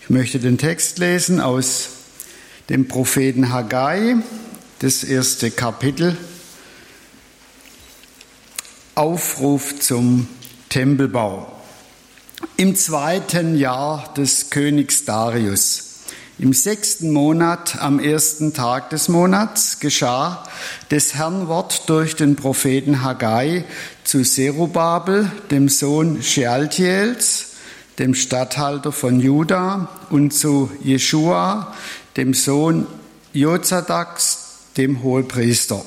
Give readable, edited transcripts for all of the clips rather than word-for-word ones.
Ich möchte den Text lesen aus dem Propheten Haggai, das 1. Kapitel. Aufruf zum Tempelbau. Im 2. Jahr des Königs Darius, im 6. Monat, am 1. Tag des Monats, geschah des Herrn Wort durch den Propheten Haggai zu Zerubabel, dem Sohn Shealtiels, dem Statthalter von Juda, und zu Jeschua, dem Sohn Jozadaks, dem Hohepriester.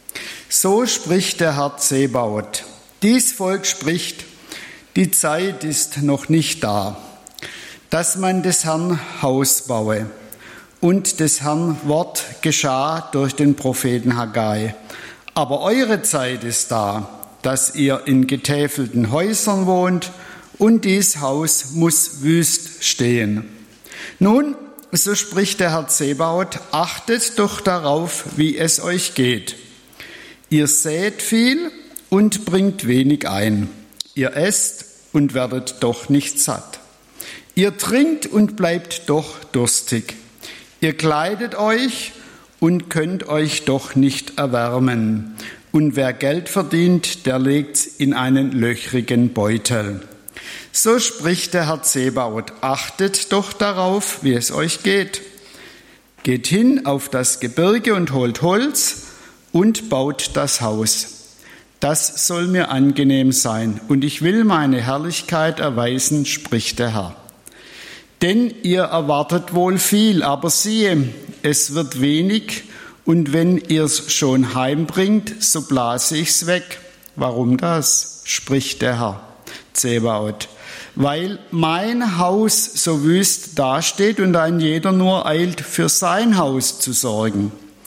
So spricht der Herr Zebaoth. Dies Volk spricht: Die Zeit ist noch nicht da, dass man des Herrn Haus baue. Und des Herrn Wort geschah durch den Propheten Haggai. Aber eure Zeit ist da, dass ihr in getäfelten Häusern wohnt, und dies Haus muss wüst stehen. Nun, so spricht der Herr Zebaoth, achtet doch darauf, wie es euch geht. Ihr sät viel und bringt wenig ein. Ihr esst und werdet doch nicht satt. Ihr trinkt und bleibt doch durstig. Ihr kleidet euch und könnt euch doch nicht erwärmen. Und wer Geld verdient, der legt's in einen löchrigen Beutel. So spricht der Herr Zebaoth, achtet doch darauf, wie es euch geht. Geht hin auf das Gebirge und holt Holz und baut das Haus. Das soll mir angenehm sein, und ich will meine Herrlichkeit erweisen, spricht der Herr. Denn ihr erwartet wohl viel, aber siehe, es wird wenig, und wenn ihr's schon heimbringt, so blase ich's weg. Warum das? Spricht der Herr Zebaoth. Weil mein Haus so wüst dasteht und ein jeder nur eilt, für sein Haus zu sorgen.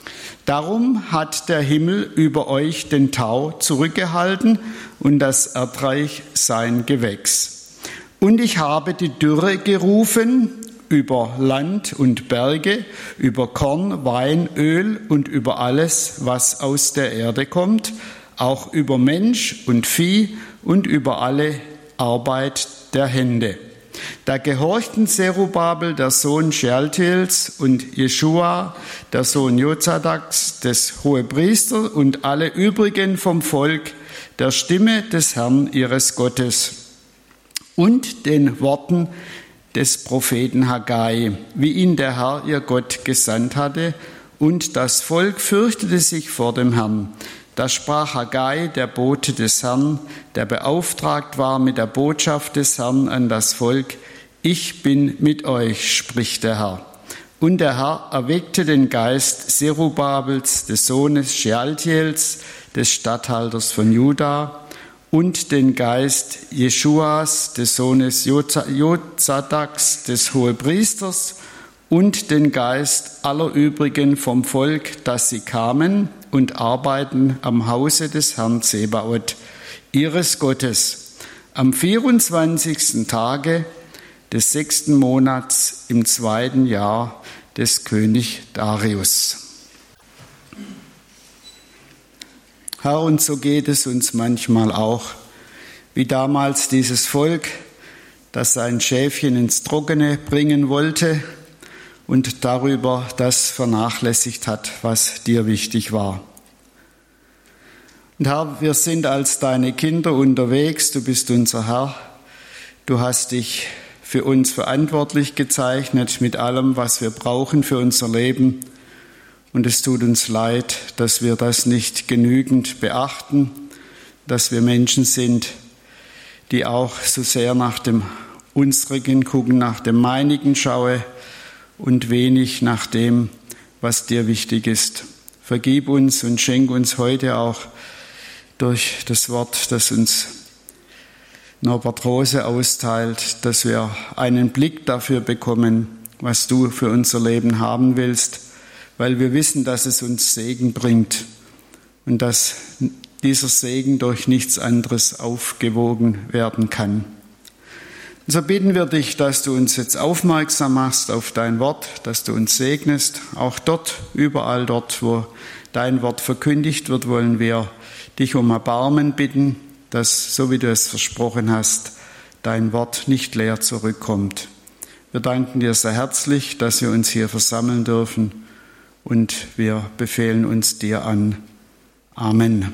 Darum hat der Himmel über euch den Tau zurückgehalten und das Erdreich sein Gewächs. Und ich habe die Dürre gerufen über Land und Berge, über Korn, Wein, Öl und über alles, was aus der Erde kommt, auch über Mensch und Vieh und über alle Arbeit der Hände. Da gehorchten Zerubabel, der Sohn Shealtiels, und Jeschua, der Sohn Jozadaks, des Hohepriesters, und alle übrigen vom Volk der Stimme des Herrn ihres Gottes und den Worten des Propheten Haggai, wie ihn der Herr ihr Gott gesandt hatte, und das Volk fürchtete sich vor dem Herrn. Da sprach Haggai, der Bote des Herrn, der beauftragt war mit der Botschaft des Herrn an das Volk: Ich bin mit euch, spricht der Herr. Und der Herr erweckte den Geist Zerubabels, des Sohnes Shealtiels, des Statthalters von Juda, und den Geist Jeschuas, des Sohnes Jozadaks, des Hohepriesters, und den Geist aller übrigen vom Volk, dass sie kamen und arbeiten am Hause des Herrn Zebaoth, ihres Gottes, am 24. Tage des 6. Monats im 2. Jahr des König Darius. Herr, und so geht es uns manchmal auch, wie damals dieses Volk, das sein Schäfchen ins Trockene bringen wollte und darüber das vernachlässigt hat, was dir wichtig war. Und Herr, wir sind als deine Kinder unterwegs, du bist unser Herr, du hast dich für uns verantwortlich gezeichnet mit allem, was wir brauchen für unser Leben. Und es tut uns leid, dass wir das nicht genügend beachten, dass wir Menschen sind, die auch so sehr nach dem unsrigen gucken, nach dem meinigen schaue und wenig nach dem, was dir wichtig ist. Vergib uns und schenk uns heute auch durch das Wort, das uns Norbert Rose austeilt, dass wir einen Blick dafür bekommen, was du für unser Leben haben willst, weil wir wissen, dass es uns Segen bringt und dass dieser Segen durch nichts anderes aufgewogen werden kann. Und so bitten wir dich, dass du uns jetzt aufmerksam machst auf dein Wort, dass du uns segnest. Auch dort, überall dort, wo dein Wort verkündigt wird, wollen wir dich um Erbarmen bitten, dass, so wie du es versprochen hast, dein Wort nicht leer zurückkommt. Wir danken dir sehr herzlich, dass wir uns hier versammeln dürfen und wir befehlen uns dir an. Amen.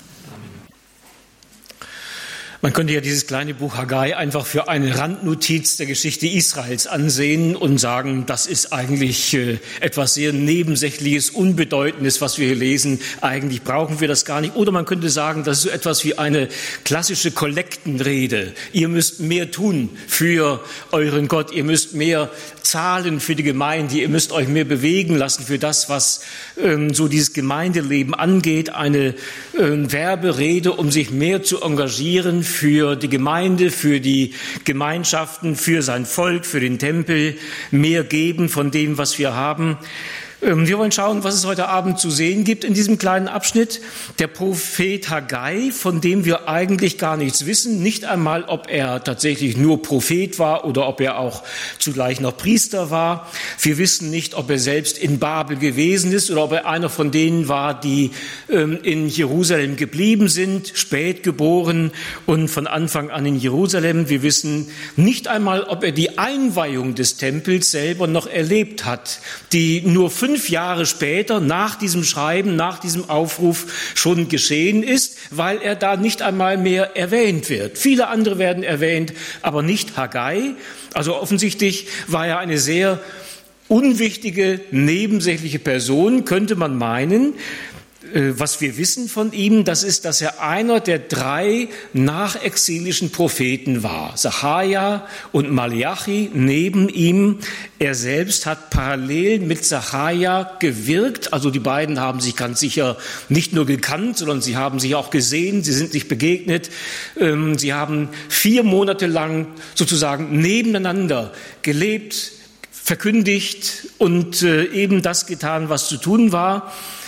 Man könnte ja dieses kleine Buch Haggai einfach für eine Randnotiz der Geschichte Israels ansehen und sagen, das ist eigentlich etwas sehr Nebensächliches, Unbedeutendes, was wir hier lesen. Eigentlich brauchen wir das gar nicht. Oder man könnte sagen, das ist so etwas wie eine klassische Kollektenrede. Ihr müsst mehr tun für euren Gott. Ihr müsst mehr zahlen für die Gemeinde. Ihr müsst euch mehr bewegen lassen für das, was so dieses Gemeindeleben angeht. Eine Werberede, um sich mehr zu engagieren für die Gemeinde, für die Gemeinschaften, für sein Volk, für den Tempel, mehr geben von dem, was wir haben. Wir wollen schauen, was es heute Abend zu sehen gibt in diesem kleinen Abschnitt. Der Prophet Haggai, von dem wir eigentlich gar nichts wissen, nicht einmal, ob er tatsächlich nur Prophet war oder ob er auch zugleich noch Priester war. Wir wissen nicht, ob er selbst in Babel gewesen ist oder ob er einer von denen war, die in Jerusalem geblieben sind, spät geboren und von Anfang an in Jerusalem. Wir wissen nicht einmal, ob er die Einweihung des Tempels selber noch erlebt hat, die nur 5 Jahre später nach diesem Schreiben, nach diesem Aufruf schon geschehen ist, weil er da nicht einmal mehr erwähnt wird. Viele andere werden erwähnt, aber nicht Haggai. Also offensichtlich war er eine sehr unwichtige, nebensächliche Person, könnte man meinen. Was wir wissen von ihm, das ist, dass er einer der 3 nachexilischen Propheten war. Sacharja und Maleachi neben ihm. Er selbst hat parallel mit Sacharja gewirkt. Also die beiden haben sich ganz sicher nicht nur gekannt, sondern sie haben sich auch gesehen. Sie sind sich begegnet. Sie haben 4 Monate lang sozusagen nebeneinander gelebt, verkündigt und eben das getan, was zu tun war.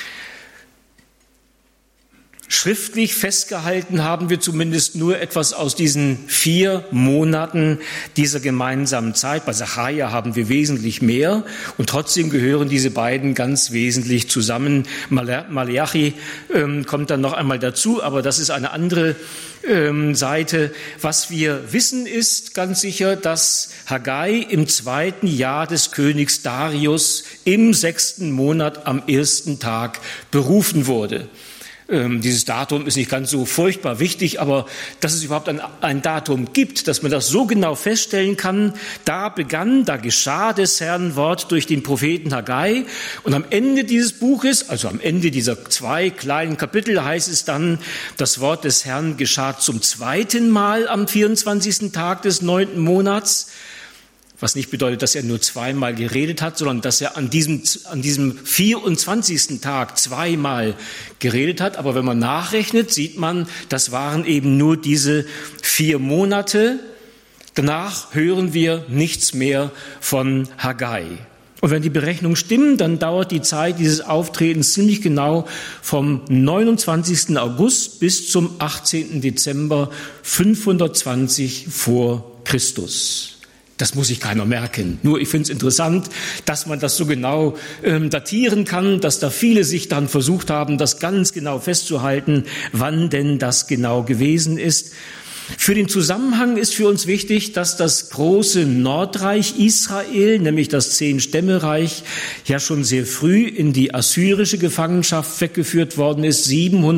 Schriftlich festgehalten haben wir zumindest nur etwas aus diesen 4 Monaten dieser gemeinsamen Zeit. Bei Sacharja haben wir wesentlich mehr und trotzdem gehören diese beiden ganz wesentlich zusammen. Maleachi kommt dann noch einmal dazu, aber das ist eine andere Seite. Was wir wissen ist ganz sicher, dass Haggai im 2. Jahr des Königs Darius im 6. Monat am 1. Tag berufen wurde. Dieses Datum ist nicht ganz so furchtbar wichtig, aber dass es überhaupt ein Datum gibt, dass man das so genau feststellen kann, da geschah des Herrn Wort durch den Propheten Haggai. Und am Ende dieses Buches, also am Ende dieser 2 kleinen Kapitel, heißt es dann, das Wort des Herrn geschah zum 2. Mal am 24. Tag des 9. Monats. Was nicht bedeutet, dass er nur 2-mal geredet hat, sondern dass er an diesem 24. Tag 2-mal geredet hat. Aber wenn man nachrechnet, sieht man, das waren eben nur diese 4 Monate. Danach hören wir nichts mehr von Haggai. Und wenn die Berechnungen stimmen, dann dauert die Zeit dieses Auftretens ziemlich genau vom 29. August bis zum 18. Dezember 520 vor Christus. Das muss sich keiner merken. Nur ich finde es interessant, dass man das so genau datieren kann, dass da viele sich dann versucht haben, das ganz genau festzuhalten, wann denn das genau gewesen ist. Für den Zusammenhang ist für uns wichtig, dass das große Nordreich Israel, nämlich das 10-Stämmereich, ja schon sehr früh in die assyrische Gefangenschaft weggeführt worden ist,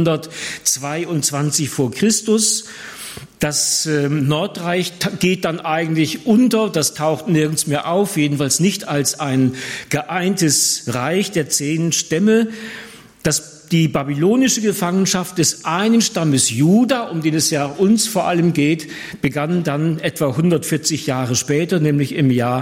722 vor Christus. Das Nordreich geht dann eigentlich unter, das taucht nirgends mehr auf, jedenfalls nicht als ein geeintes Reich der 10 Stämme. Die babylonische Gefangenschaft des einen Stammes Juda, um den es ja uns vor allem geht, begann dann etwa 140 Jahre später, nämlich im Jahr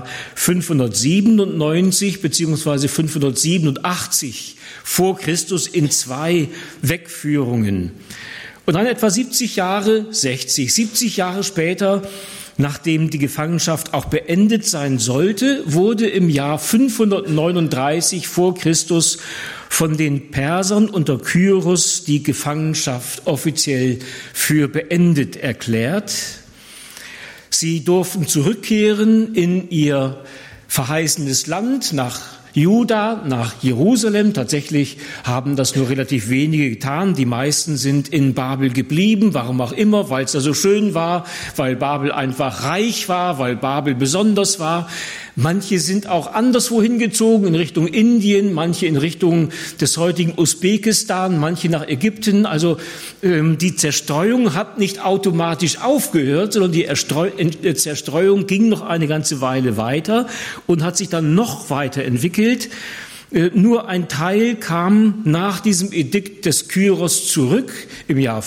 597 bzw. 587 vor Christus in 2 Wegführungen. Und dann etwa 70 Jahre später, nachdem die Gefangenschaft auch beendet sein sollte, wurde im Jahr 539 vor Christus von den Persern unter Kyros die Gefangenschaft offiziell für beendet erklärt. Sie durften zurückkehren in ihr verheißenes Land, nach Juda, nach Jerusalem. Tatsächlich haben das nur relativ wenige getan. Die meisten sind in Babel geblieben, warum auch immer, weil es da so schön war, weil Babel einfach reich war, weil Babel besonders war. Manche sind auch anderswo hingezogen, in Richtung Indien, manche in Richtung des heutigen Usbekistan, manche nach Ägypten. Also die Zerstreuung hat nicht automatisch aufgehört, sondern die Zerstreuung ging noch eine ganze Weile weiter und hat sich dann noch weiterentwickelt. Nur ein Teil kam nach diesem Edikt des Kyros zurück im Jahr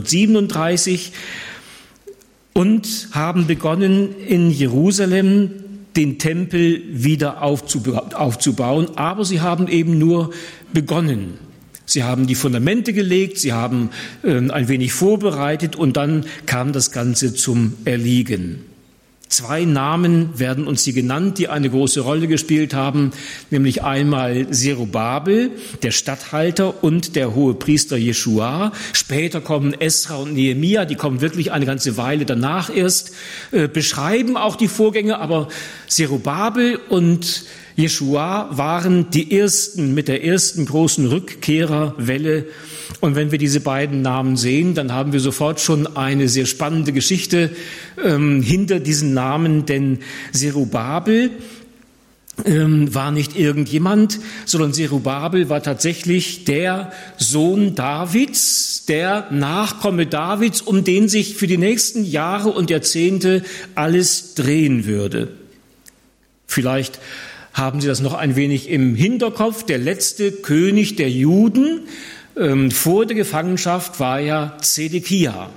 537 und haben begonnen, in Jerusalem den Tempel wieder aufzubauen. Aber sie haben eben nur begonnen. Sie haben die Fundamente gelegt, sie haben ein wenig vorbereitet und dann kam das Ganze zum Erliegen. 2 Namen werden uns hier genannt, die eine große Rolle gespielt haben, nämlich einmal Zerubabel, der Statthalter, und der Hohepriester Jeschua. Später kommen Esra und Nehemia, die kommen wirklich eine ganze Weile danach erst, beschreiben auch die Vorgänge, aber Zerubabel und Jeschua waren die ersten mit der ersten großen Rückkehrerwelle. Und wenn wir diese beiden Namen sehen, dann haben wir sofort schon eine sehr spannende Geschichte hinter diesen Namen, denn Zerubabel war nicht irgendjemand, sondern Zerubabel war tatsächlich der Sohn Davids, der Nachkomme Davids, um den sich für die nächsten Jahre und Jahrzehnte alles drehen würde. Vielleicht haben Sie das noch ein wenig im Hinterkopf. Der letzte König der Juden vor der Gefangenschaft war ja Zedekia.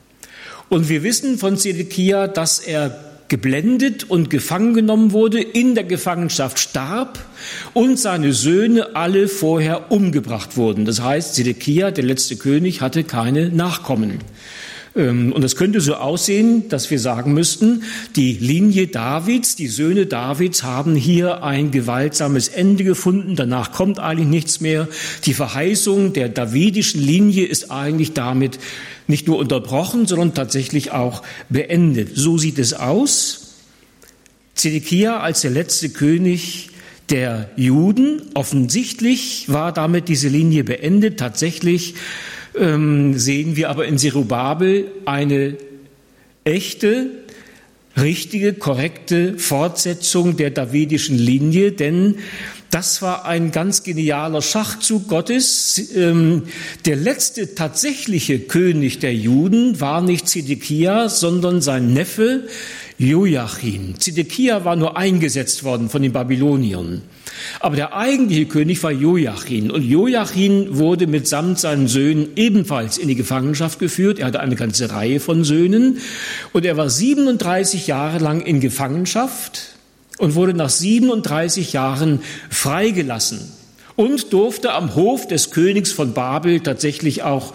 Und wir wissen von Zedekia, dass er geblendet und gefangen genommen wurde, in der Gefangenschaft starb und seine Söhne alle vorher umgebracht wurden. Das heißt, Zedekia, der letzte König, hatte keine Nachkommen. Und es könnte so aussehen, dass wir sagen müssten, die Linie Davids, die Söhne Davids haben hier ein gewaltsames Ende gefunden. Danach kommt eigentlich nichts mehr. Die Verheißung der davidischen Linie ist eigentlich damit nicht nur unterbrochen, sondern tatsächlich auch beendet. So sieht es aus. Zedekia als der letzte König der Juden. Offensichtlich war damit diese Linie beendet. Tatsächlich sehen wir aber in Zerubabel eine echte, richtige, korrekte Fortsetzung der davidischen Linie, denn das war ein ganz genialer Schachzug Gottes. Der letzte tatsächliche König der Juden war nicht Zedekia, sondern sein Neffe Joachim. Zedekia war nur eingesetzt worden von den Babyloniern. Aber der eigentliche König war Joachim. Und Joachim wurde mitsamt seinen Söhnen ebenfalls in die Gefangenschaft geführt. Er hatte eine ganze Reihe von Söhnen. Und er war 37 Jahre lang in Gefangenschaft und wurde nach 37 Jahren freigelassen und durfte am Hof des Königs von Babel tatsächlich auch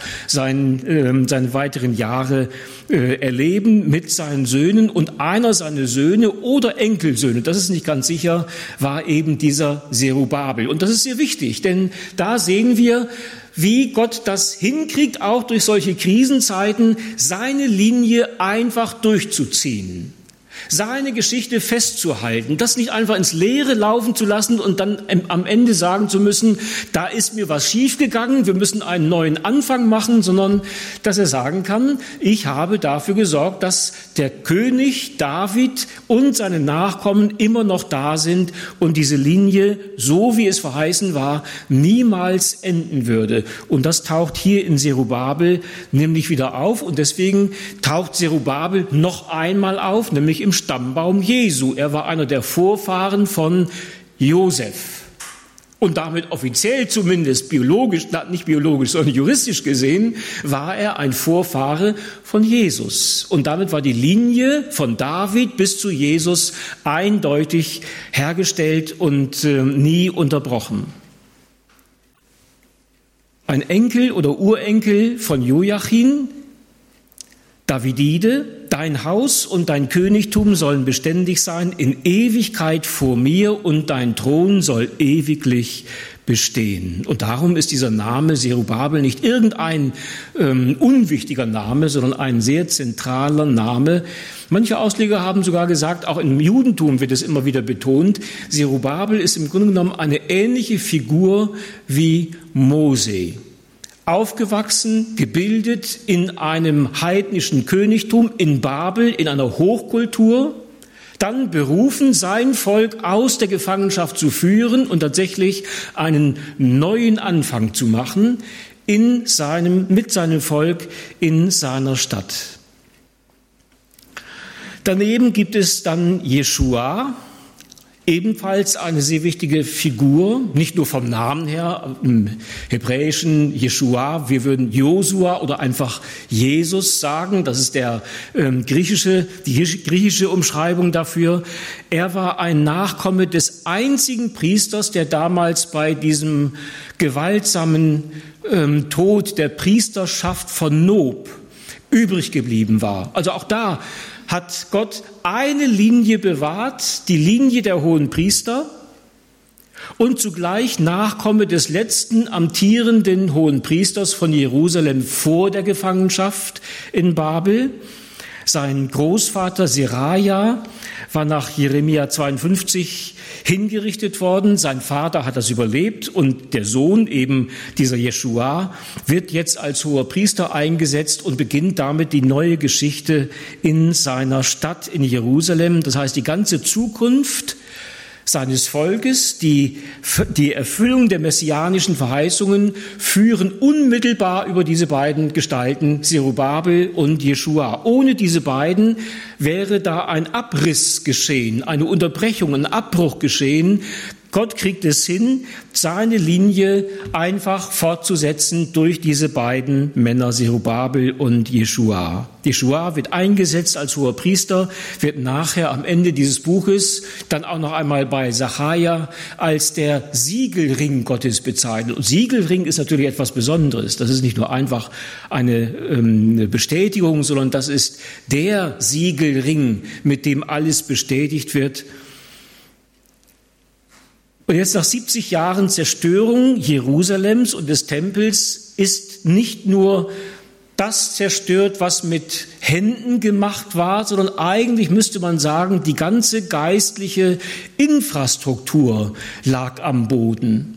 seine weiteren Jahre erleben mit seinen Söhnen. Und einer seiner Söhne oder Enkelsöhne, das ist nicht ganz sicher, war eben dieser Zerubabel. Und das ist sehr wichtig, denn da sehen wir, wie Gott das hinkriegt, auch durch solche Krisenzeiten seine Linie einfach durchzuziehen. Seine Geschichte festzuhalten, das nicht einfach ins Leere laufen zu lassen und dann am Ende sagen zu müssen, da ist mir was schiefgegangen, wir müssen einen neuen Anfang machen, sondern dass er sagen kann, ich habe dafür gesorgt, dass der König David und seine Nachkommen immer noch da sind und diese Linie, so wie es verheißen war, niemals enden würde. Und das taucht hier in Zerubabel nämlich wieder auf und deswegen taucht Zerubabel noch einmal auf, nämlich im Stammbaum Jesu. Er war einer der Vorfahren von Josef. Und damit offiziell zumindest nicht biologisch, sondern juristisch gesehen, war er ein Vorfahre von Jesus. Und damit war die Linie von David bis zu Jesus eindeutig hergestellt und nie unterbrochen. Ein Enkel oder Urenkel von Joachim, Davidide, dein Haus und dein Königtum sollen beständig sein in Ewigkeit vor mir und dein Thron soll ewiglich bestehen. Und darum ist dieser Name Zerubabel nicht irgendein unwichtiger Name, sondern ein sehr zentraler Name. Manche Ausleger haben sogar gesagt, auch im Judentum wird es immer wieder betont, Zerubabel ist im Grunde genommen eine ähnliche Figur wie Mose. Aufgewachsen, gebildet in einem heidnischen Königtum, in Babel, in einer Hochkultur. dann berufen, sein Volk aus der Gefangenschaft zu führen und tatsächlich einen neuen Anfang zu machen mit seinem Volk in seiner Stadt. Daneben gibt es dann Jeschua, ebenfalls eine sehr wichtige Figur, nicht nur vom Namen her, im Hebräischen Jeschua, wir würden Josua oder einfach Jesus sagen, das ist die griechische Umschreibung dafür. Er war ein Nachkomme des einzigen Priesters, der damals bei diesem gewaltsamen Tod der Priesterschaft von Nob übrig geblieben war. Also auch da hat Gott eine Linie bewahrt, die Linie der hohen Priester und zugleich Nachkomme des letzten amtierenden hohen Priesters von Jerusalem vor der Gefangenschaft in Babel. Sein Großvater Seraja war nach Jeremia 52 hingerichtet worden. Sein Vater hat das überlebt und der Sohn, eben dieser Jeschua, wird jetzt als hoher Priester eingesetzt und beginnt damit die neue Geschichte in seiner Stadt in Jerusalem. Das heißt, die ganze Zukunft seines Volkes, die Erfüllung der messianischen Verheißungen führen unmittelbar über diese beiden Gestalten, Zerubabel und Jeschua. Ohne diese beiden wäre da ein Abriss geschehen, eine Unterbrechung, ein Abbruch geschehen. Gott kriegt es hin, seine Linie einfach fortzusetzen durch diese beiden Männer, Zerubabel und Jeschua. Jeschua wird eingesetzt als hoher Priester, wird nachher am Ende dieses Buches dann auch noch einmal bei Sacharja als der Siegelring Gottes bezeichnet. Und Siegelring ist natürlich etwas Besonderes. Das ist nicht nur einfach eine Bestätigung, sondern das ist der Siegelring, mit dem alles bestätigt wird. Und jetzt nach 70 Jahren Zerstörung Jerusalems und des Tempels ist nicht nur das zerstört, was mit Händen gemacht war, sondern eigentlich müsste man sagen, die ganze geistliche Infrastruktur lag am Boden.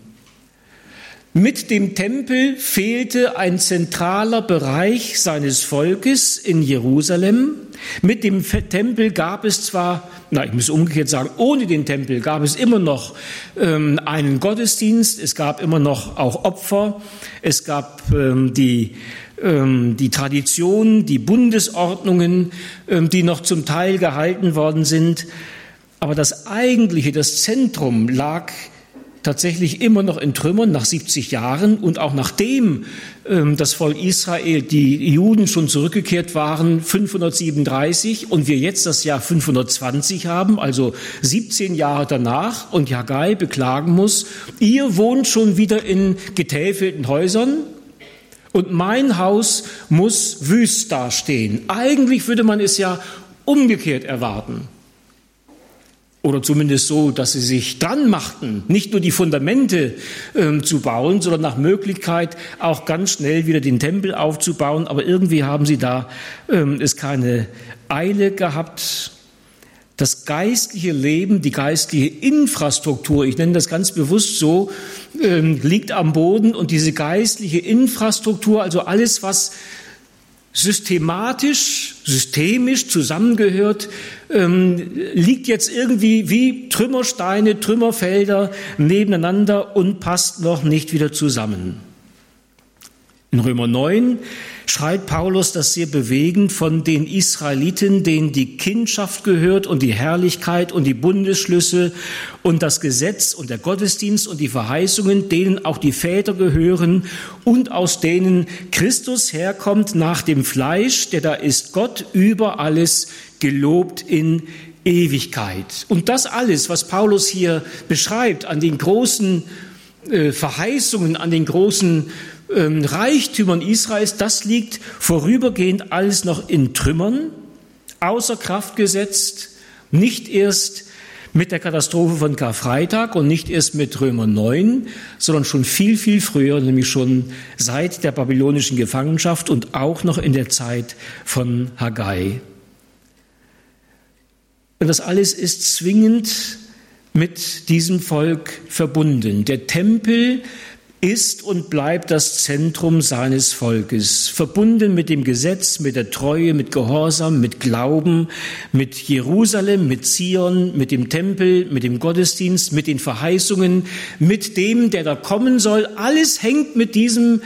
Mit dem Tempel fehlte ein zentraler Bereich seines Volkes in Jerusalem. Mit dem Tempel gab es zwar, ich muss umgekehrt sagen, ohne den Tempel gab es immer noch einen Gottesdienst, es gab immer noch auch Opfer, es gab die Traditionen, die Bundesordnungen, die noch zum Teil gehalten worden sind. Aber das Eigentliche, das Zentrum lag tatsächlich immer noch in Trümmern nach 70 Jahren und auch nachdem das Volk Israel, die Juden schon zurückgekehrt waren, 537 und wir jetzt das Jahr 520 haben, also 17 Jahre danach und Haggai beklagen muss, ihr wohnt schon wieder in getäfelten Häusern und mein Haus muss wüst dastehen. Eigentlich würde man es ja umgekehrt erwarten. Oder zumindest so, dass sie sich dran machten, nicht nur die Fundamente zu bauen, sondern nach Möglichkeit auch ganz schnell wieder den Tempel aufzubauen. Aber irgendwie haben sie da es keine Eile gehabt. Das geistliche Leben, die geistliche Infrastruktur, ich nenne das ganz bewusst so, liegt am Boden. Und diese geistliche Infrastruktur, also alles, was systemisch zusammengehört, liegt jetzt irgendwie wie Trümmersteine, Trümmerfelder nebeneinander und passt noch nicht wieder zusammen. In Römer 9 schreibt Paulus das sehr bewegend von den Israeliten, denen die Kindschaft gehört und die Herrlichkeit und die Bundesschlüsse und das Gesetz und der Gottesdienst und die Verheißungen, denen auch die Väter gehören und aus denen Christus herkommt nach dem Fleisch, der da ist Gott über alles gelobt in Ewigkeit. Und das alles, was Paulus hier beschreibt an den großen Verheißungen, an den großen Reichtümern Israels, das liegt vorübergehend alles noch in Trümmern, außer Kraft gesetzt, nicht erst mit der Katastrophe von Karfreitag und nicht erst mit Römer 9, sondern schon viel, viel früher, nämlich schon seit der babylonischen Gefangenschaft und auch noch in der Zeit von Haggai. Und das alles ist zwingend mit diesem Volk verbunden. Der Tempel ist und bleibt das Zentrum seines Volkes, verbunden mit dem Gesetz, mit der Treue, mit Gehorsam, mit Glauben, mit Jerusalem, mit Zion, mit dem Tempel, mit dem Gottesdienst, mit den Verheißungen, mit dem, der da kommen soll. Alles hängt mit diesem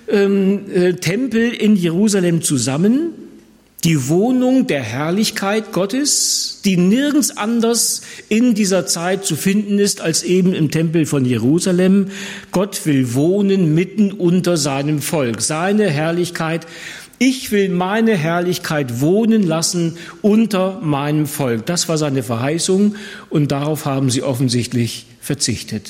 Tempel in Jerusalem zusammen. Die Wohnung der Herrlichkeit Gottes, die nirgends anders in dieser Zeit zu finden ist als eben im Tempel von Jerusalem. Gott will wohnen mitten unter seinem Volk. Seine Herrlichkeit, ich will meine Herrlichkeit wohnen lassen unter meinem Volk. Das war seine Verheißung und darauf haben sie offensichtlich verzichtet.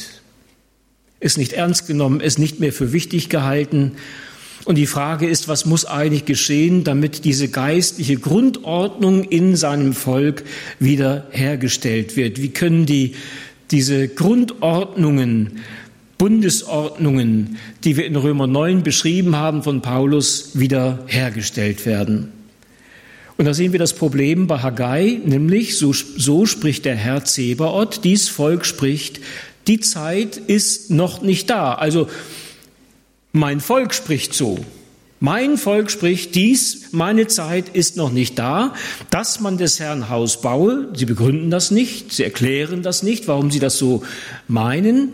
Es nicht ernst genommen, es nicht mehr für wichtig gehalten. Und die Frage ist, was muss eigentlich geschehen, damit diese geistliche Grundordnung in seinem Volk wieder hergestellt wird? Wie können diese Grundordnungen, Bundesordnungen, die wir in Römer 9 beschrieben haben von Paulus, wieder hergestellt werden? Und da sehen wir das Problem bei Haggai, nämlich so spricht der Herr Zebaoth, dies Volk spricht, die Zeit ist noch nicht da. Also mein Volk spricht so. Mein Volk spricht dies, meine Zeit ist noch nicht da, dass man des Herrn Haus baue. Sie begründen das nicht, sie erklären das nicht, warum sie das so meinen.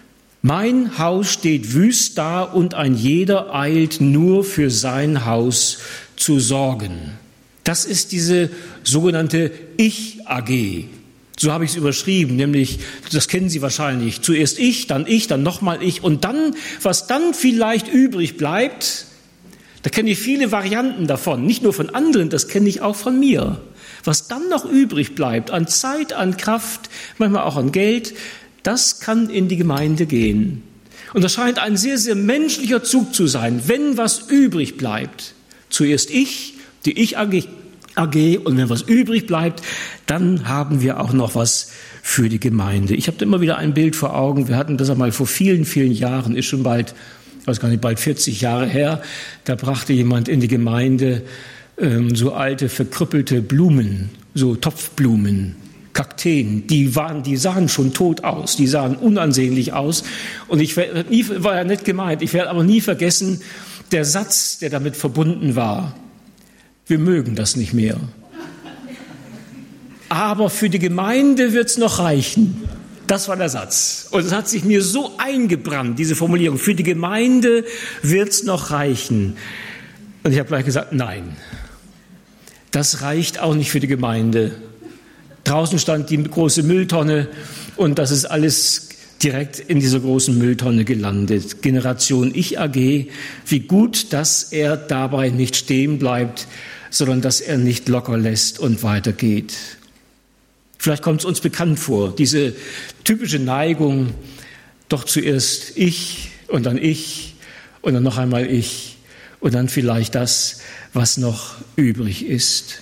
Mein Haus steht wüst da und ein jeder eilt nur für sein Haus zu sorgen. Das ist diese sogenannte Ich-AG. So habe ich es überschrieben, nämlich, das kennen Sie wahrscheinlich, zuerst ich, dann nochmal ich und dann, was dann vielleicht übrig bleibt, da kenne ich viele Varianten davon, nicht nur von anderen, das kenne ich auch von mir. Was dann noch übrig bleibt an Zeit, an Kraft, manchmal auch an Geld, das kann in die Gemeinde gehen. Und das scheint ein sehr, sehr menschlicher Zug zu sein, wenn was übrig bleibt. Zuerst ich, die Ich-AG, und wenn was übrig bleibt, dann haben wir auch noch was für die Gemeinde. Ich habe da immer wieder ein Bild vor Augen. Wir hatten das einmal vor vielen, vielen Jahren, ist schon bald, ich weiß gar nicht, bald 40 Jahre her. Da brachte jemand in die Gemeinde so alte, verkrüppelte Blumen, so Topfblumen, Kakteen. Die sahen schon tot aus, die sahen unansehnlich aus. Und war ja nett gemeint, ich werde aber nie vergessen, der Satz, der damit verbunden war: Wir mögen das nicht mehr. Aber für die Gemeinde wird's noch reichen. Das war der Satz. Und es hat sich mir so eingebrannt, diese Formulierung. Für die Gemeinde wird's noch reichen. Und ich habe gleich gesagt, nein, das reicht auch nicht für die Gemeinde. Draußen stand die große Mülltonne und das ist alles direkt in dieser großen Mülltonne gelandet. Generation Ich-AG, wie gut, dass er dabei nicht stehen bleibt, sondern dass er nicht locker lässt und weitergeht. Vielleicht kommt es uns bekannt vor, diese typische Neigung, doch zuerst ich und dann noch einmal ich und dann vielleicht das, was noch übrig ist.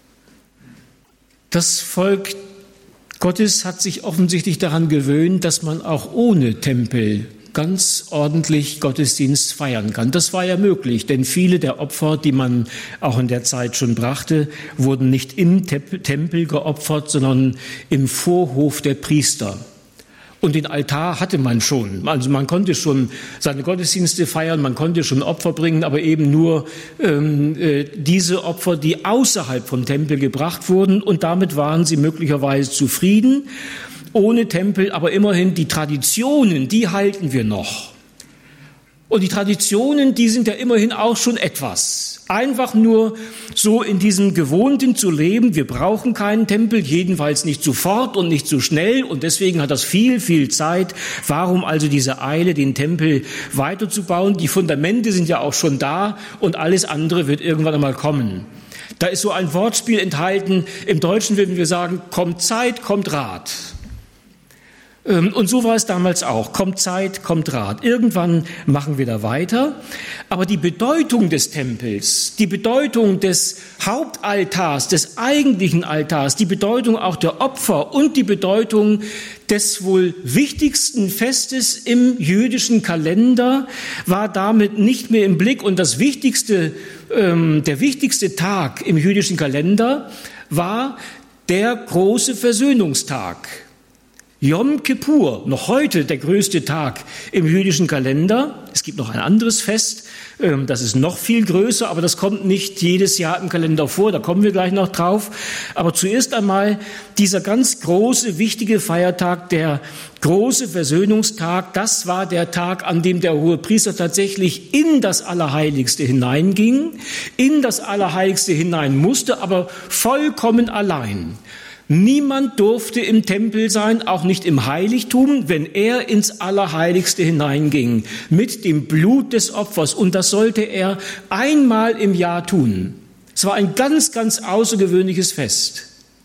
Das Volk Gottes hat sich offensichtlich daran gewöhnt, dass man auch ohne Tempel ganz ordentlich Gottesdienst feiern kann. Das war ja möglich, denn viele der Opfer, die man auch in der Zeit schon brachte, wurden nicht im Tempel geopfert, sondern im Vorhof der Priester. Und den Altar hatte man schon. Also man konnte schon seine Gottesdienste feiern, man konnte schon Opfer bringen, aber eben nur diese Opfer, die außerhalb vom Tempel gebracht wurden. Und damit waren sie möglicherweise zufrieden. Ohne Tempel, aber immerhin die Traditionen, die halten wir noch. Und die Traditionen, die sind ja immerhin auch schon etwas. Einfach nur so in diesem Gewohnten zu leben, wir brauchen keinen Tempel, jedenfalls nicht sofort und nicht so schnell und deswegen hat das viel, viel Zeit. Warum also diese Eile, den Tempel weiterzubauen? Die Fundamente sind ja auch schon da und alles andere wird irgendwann einmal kommen. Da ist so ein Wortspiel enthalten. Im Deutschen würden wir sagen, kommt Zeit, kommt Rat. Und so war es damals auch. Kommt Zeit, kommt Rat. Irgendwann machen wir da weiter. Aber die Bedeutung des Tempels, die Bedeutung des Hauptaltars, des eigentlichen Altars, die Bedeutung auch der Opfer und die Bedeutung des wohl wichtigsten Festes im jüdischen Kalender war damit nicht mehr im Blick. Und der wichtigste Tag im jüdischen Kalender war der große Versöhnungstag. Yom Kippur, noch heute der größte Tag im jüdischen Kalender. Es gibt noch ein anderes Fest, das ist noch viel größer, aber das kommt nicht jedes Jahr im Kalender vor, da kommen wir gleich noch drauf. Aber zuerst einmal dieser ganz große, wichtige Feiertag, der große Versöhnungstag, das war der Tag, an dem der Hohepriester tatsächlich in das Allerheiligste hineinging, in das Allerheiligste hinein musste, aber vollkommen allein. Niemand durfte im Tempel sein, auch nicht im Heiligtum, wenn er ins Allerheiligste hineinging, mit dem Blut des Opfers. Und das sollte er einmal im Jahr tun. Es war ein ganz, ganz außergewöhnliches Fest.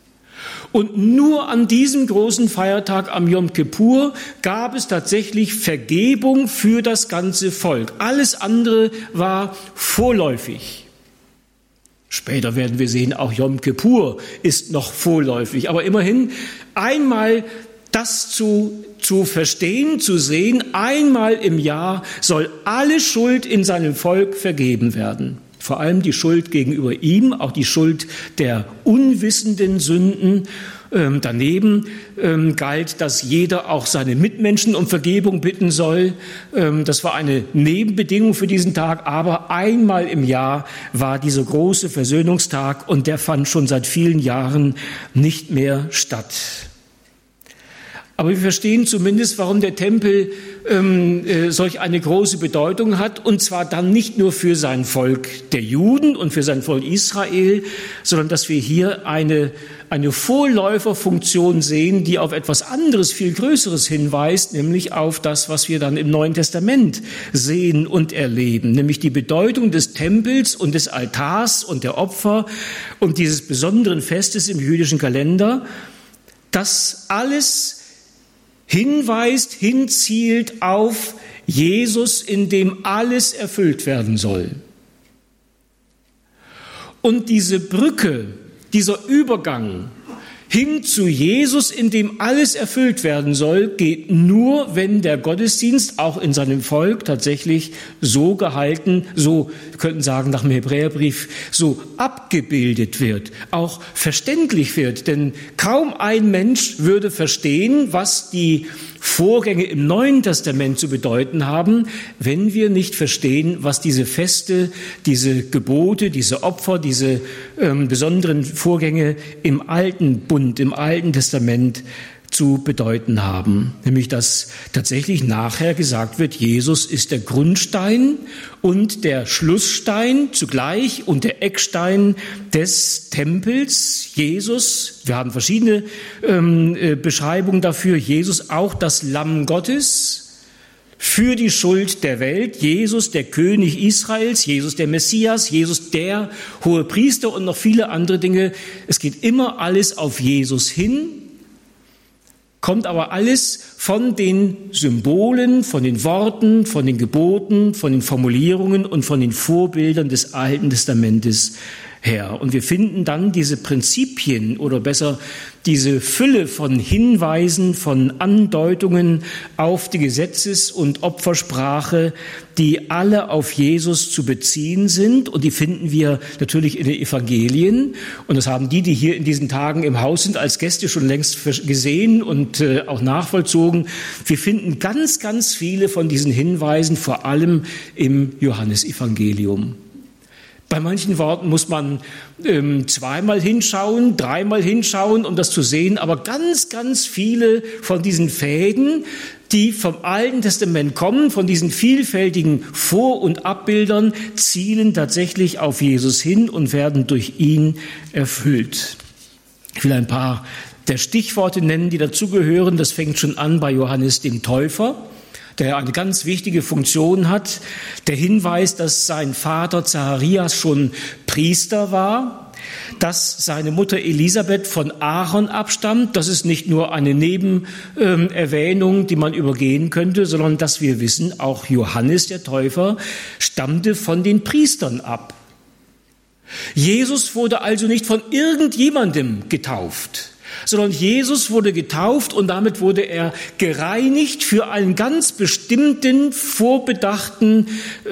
Und nur an diesem großen Feiertag am Yom Kippur gab es tatsächlich Vergebung für das ganze Volk. Alles andere war vorläufig. Später werden wir sehen, auch Yom Kippur ist noch vorläufig. Aber immerhin einmal das zu verstehen, zu sehen, einmal im Jahr soll alle Schuld in seinem Volk vergeben werden. Vor allem die Schuld gegenüber ihm, auch die Schuld der unwissenden Sünden. Daneben galt, dass jeder auch seine Mitmenschen um Vergebung bitten soll. Das war eine Nebenbedingung für diesen Tag, aber einmal im Jahr war dieser große Versöhnungstag und der fand schon seit vielen Jahren nicht mehr statt. Aber wir verstehen zumindest, warum der Tempel solch eine große Bedeutung hat, und zwar dann nicht nur für sein Volk der Juden und für sein Volk Israel, sondern dass wir hier eine Vorläuferfunktion sehen, die auf etwas anderes, viel Größeres hinweist, nämlich auf das, was wir dann im Neuen Testament sehen und erleben, nämlich die Bedeutung des Tempels und des Altars und der Opfer und dieses besonderen Festes im jüdischen Kalender, das alles hinweist, hinzielt auf Jesus, in dem alles erfüllt werden soll. Und diese Brücke, dieser Übergang hin zu Jesus, in dem alles erfüllt werden soll, geht nur, wenn der Gottesdienst auch in seinem Volk tatsächlich so gehalten, so, wir könnten sagen nach dem Hebräerbrief, so abgebildet wird, auch verständlich wird. Denn kaum ein Mensch würde verstehen, was die Vorgänge im Neuen Testament zu bedeuten haben, wenn wir nicht verstehen, was diese Feste, diese Gebote, diese Opfer, diese besonderen Vorgänge im Alten Bund, im Alten Testament zu bedeuten haben. Nämlich, dass tatsächlich nachher gesagt wird, Jesus ist der Grundstein und der Schlussstein zugleich und der Eckstein des Tempels. Jesus, wir haben verschiedene Beschreibungen dafür, Jesus auch das Lamm Gottes für die Schuld der Welt, Jesus der König Israels, Jesus der Messias, Jesus der Hohepriester und noch viele andere Dinge. Es geht immer alles auf Jesus hin, kommt aber alles von den Symbolen, von den Worten, von den Geboten, von den Formulierungen und von den Vorbildern des Alten Testamentes her. Und wir finden dann diese Prinzipien oder besser diese Fülle von Hinweisen, von Andeutungen auf die Gesetzes- und Opfersprache, die alle auf Jesus zu beziehen sind. Und die finden wir natürlich in den Evangelien. Und das haben die hier in diesen Tagen im Haus sind, als Gäste schon längst gesehen und auch nachvollzogen. Wir finden ganz, ganz viele von diesen Hinweisen, vor allem im Johannesevangelium. Bei manchen Worten muss man zweimal hinschauen, dreimal hinschauen, um das zu sehen. Aber ganz, ganz viele von diesen Fäden, die vom Alten Testament kommen, von diesen vielfältigen Vor- und Abbildern, zielen tatsächlich auf Jesus hin und werden durch ihn erfüllt. Ich will ein paar der Stichworte nennen, die dazugehören. Das fängt schon an bei Johannes dem Täufer, der eine ganz wichtige Funktion hat. Der Hinweis, dass sein Vater Zacharias schon Priester war, dass seine Mutter Elisabeth von Aaron abstammt. Das ist nicht nur eine Nebenerwähnung, die man übergehen könnte, sondern dass wir wissen, auch Johannes der Täufer stammte von den Priestern ab. Jesus wurde also nicht von irgendjemandem getauft, sondern Jesus wurde getauft und damit wurde er gereinigt für einen ganz bestimmten, vorbedachten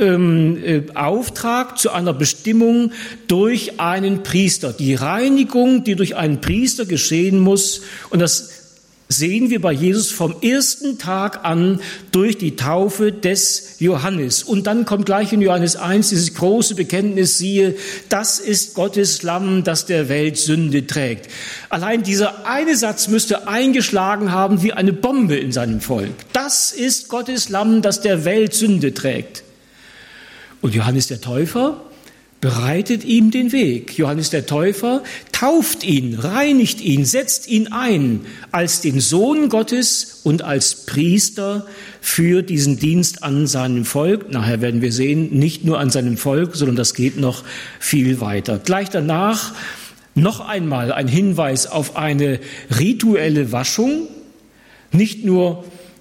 Auftrag zu einer Bestimmung durch einen Priester. Die Reinigung, die durch einen Priester geschehen muss, und das sehen wir bei Jesus vom ersten Tag an durch die Taufe des Johannes. Und dann kommt gleich in Johannes 1 dieses große Bekenntnis, siehe, das ist Gottes Lamm, das der Welt Sünde trägt. Allein dieser eine Satz müsste eingeschlagen haben wie eine Bombe in seinem Volk. Das ist Gottes Lamm, das der Welt Sünde trägt. Und Johannes der Täufer bereitet ihm den Weg. Johannes der Täufer tauft ihn, reinigt ihn, setzt ihn ein als den Sohn Gottes und als Priester für diesen Dienst an seinem Volk. Nachher werden wir sehen, nicht nur an seinem Volk, sondern das geht noch viel weiter. Gleich danach noch einmal ein Hinweis auf eine rituelle Waschung, nicht nur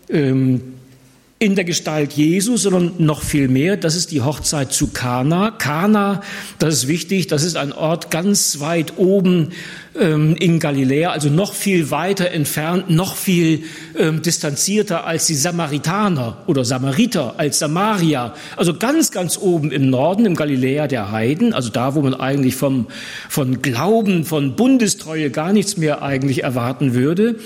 in der Gestalt Jesu, sondern noch viel mehr. Das ist die Hochzeit zu Kana. Kana, das ist wichtig, das ist ein Ort ganz weit oben in Galiläa, also noch viel weiter entfernt, noch viel distanzierter als die Samaritaner oder Samariter, als Samaria. Also ganz, ganz oben im Norden, im Galiläa der Heiden, also da, wo man eigentlich von Glauben, von Bundestreue gar nichts mehr eigentlich erwarten würde.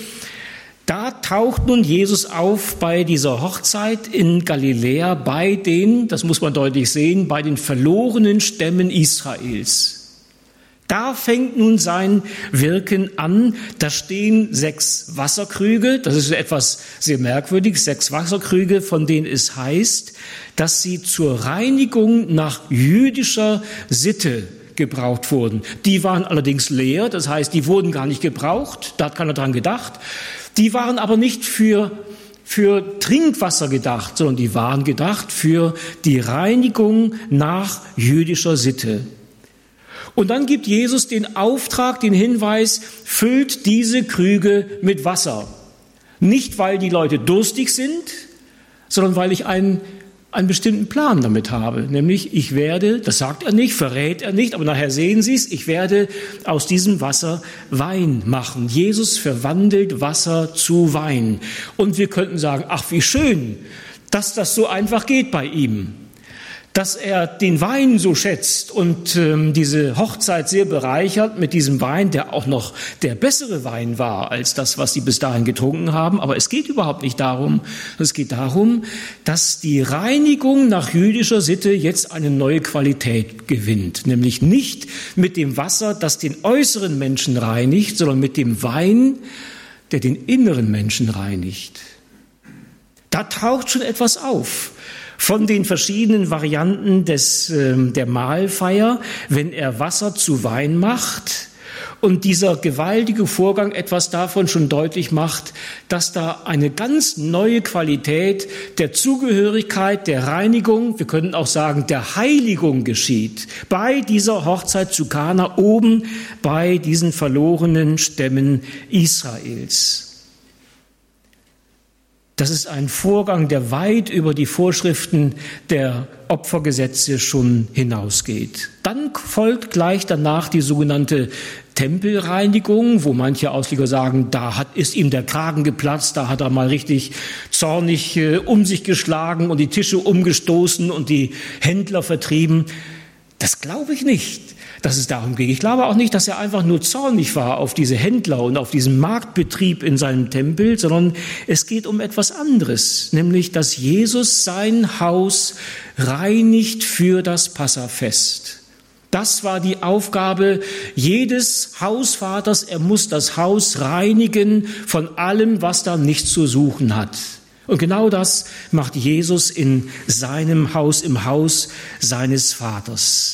Da taucht nun Jesus auf bei dieser Hochzeit in Galiläa bei den, das muss man deutlich sehen, bei den verlorenen Stämmen Israels. Da fängt nun sein Wirken an. Da stehen 6 Wasserkrüge, das ist etwas sehr merkwürdig, 6 Wasserkrüge, von denen es heißt, dass sie zur Reinigung nach jüdischer Sitte gebraucht wurden. Die waren allerdings leer, das heißt, die wurden gar nicht gebraucht, da hat keiner dran gedacht. Die waren aber nicht für Trinkwasser gedacht, sondern die waren gedacht für die Reinigung nach jüdischer Sitte. Und dann gibt Jesus den Auftrag, den Hinweis, füllt diese Krüge mit Wasser. Nicht, weil die Leute durstig sind, sondern weil ich einen bestimmten Plan damit habe. Nämlich, ich werde, das sagt er nicht, verrät er nicht, aber nachher sehen Sie es, ich werde aus diesem Wasser Wein machen. Jesus verwandelt Wasser zu Wein. Und wir könnten sagen, ach, wie schön, dass das so einfach geht bei ihm. Dass er den Wein so schätzt und diese Hochzeit sehr bereichert mit diesem Wein, der auch noch der bessere Wein war als das, was sie bis dahin getrunken haben. Aber es geht überhaupt nicht darum. Es geht darum, dass die Reinigung nach jüdischer Sitte jetzt eine neue Qualität gewinnt. Nämlich nicht mit dem Wasser, das den äußeren Menschen reinigt, sondern mit dem Wein, der den inneren Menschen reinigt. Da taucht schon etwas auf. Von den verschiedenen Varianten der Mahlfeier, wenn er Wasser zu Wein macht und dieser gewaltige Vorgang etwas davon schon deutlich macht, dass da eine ganz neue Qualität der Zugehörigkeit, der Reinigung, wir können auch sagen, der Heiligung geschieht bei dieser Hochzeit zu Kana oben bei diesen verlorenen Stämmen Israels. Das ist ein Vorgang, der weit über die Vorschriften der Opfergesetze schon hinausgeht. Dann folgt gleich danach die sogenannte Tempelreinigung, wo manche Ausleger sagen, ist ihm der Kragen geplatzt, da hat er mal richtig zornig um sich geschlagen und die Tische umgestoßen und die Händler vertrieben. Das glaube ich nicht, dass es darum ging. Ich glaube auch nicht, dass er einfach nur zornig war auf diese Händler und auf diesen Marktbetrieb in seinem Tempel, sondern es geht um etwas anderes, nämlich, dass Jesus sein Haus reinigt für das Passafest. Das war die Aufgabe jedes Hausvaters. Er muss das Haus reinigen von allem, was da nichts zu suchen hat. Und genau das macht Jesus in seinem Haus, im Haus seines Vaters.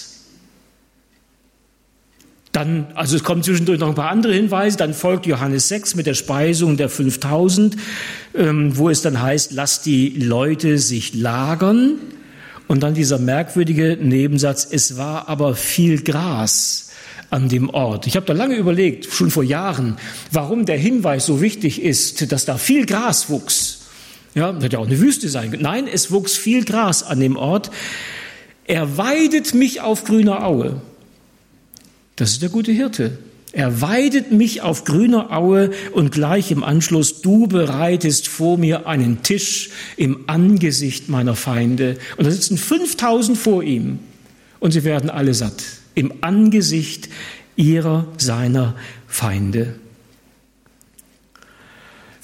Dann, also es kommen zwischendurch noch ein paar andere Hinweise, dann folgt Johannes 6 mit der Speisung der 5000, wo es dann heißt, lasst die Leute sich lagern. Und dann dieser merkwürdige Nebensatz, es war aber viel Gras an dem Ort. Ich habe da lange überlegt, schon vor Jahren, warum der Hinweis so wichtig ist, dass da viel Gras wuchs. Ja, das hätte ja auch eine Wüste sein können. Nein, es wuchs viel Gras an dem Ort. Er weidet mich auf grüner Aue. Das ist der gute Hirte. Er weidet mich auf grüner Aue und gleich im Anschluss, du bereitest vor mir einen Tisch im Angesicht meiner Feinde. Und da sitzen 5000 vor ihm und sie werden alle satt. Im Angesicht seiner Feinde.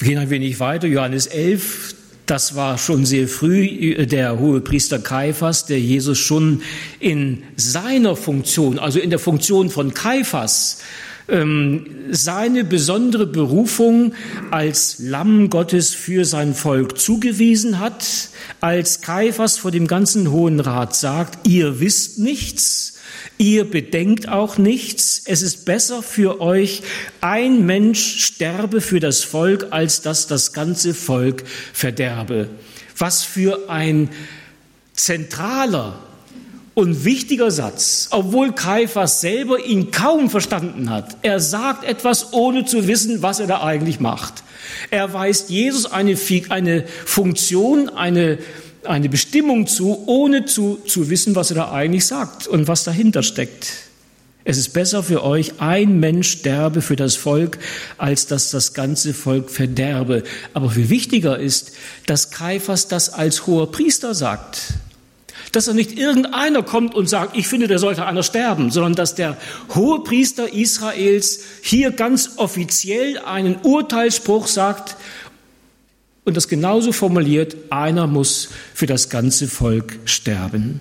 Wir gehen ein wenig weiter, Johannes 11, das war schon sehr früh der Hohepriester Kaiphas, der Jesus schon in seiner Funktion, also in der Funktion von Kaiphas, seine besondere Berufung als Lamm Gottes für sein Volk zugewiesen hat, als Kaiphas vor dem ganzen Hohen Rat sagt, ihr wisst nichts, ihr bedenkt auch nichts, es ist besser für euch, ein Mensch sterbe für das Volk, als dass das ganze Volk verderbe. Was für ein zentraler und wichtiger Satz, obwohl Kaiphas selber ihn kaum verstanden hat. Er sagt etwas, ohne zu wissen, was er da eigentlich macht. Er weist Jesus eine Funktion, eine Bestimmung zu, ohne zu wissen, was er da eigentlich sagt und was dahinter steckt. Es ist besser für euch, ein Mensch sterbe für das Volk, als dass das ganze Volk verderbe. Aber viel wichtiger ist, dass Kaiphas das als hoher Priester sagt. Dass er nicht irgendeiner kommt und sagt, ich finde, da sollte einer sterben, sondern dass der Hohepriester Israels hier ganz offiziell einen Urteilsspruch sagt und das genauso formuliert, einer muss für das ganze Volk sterben.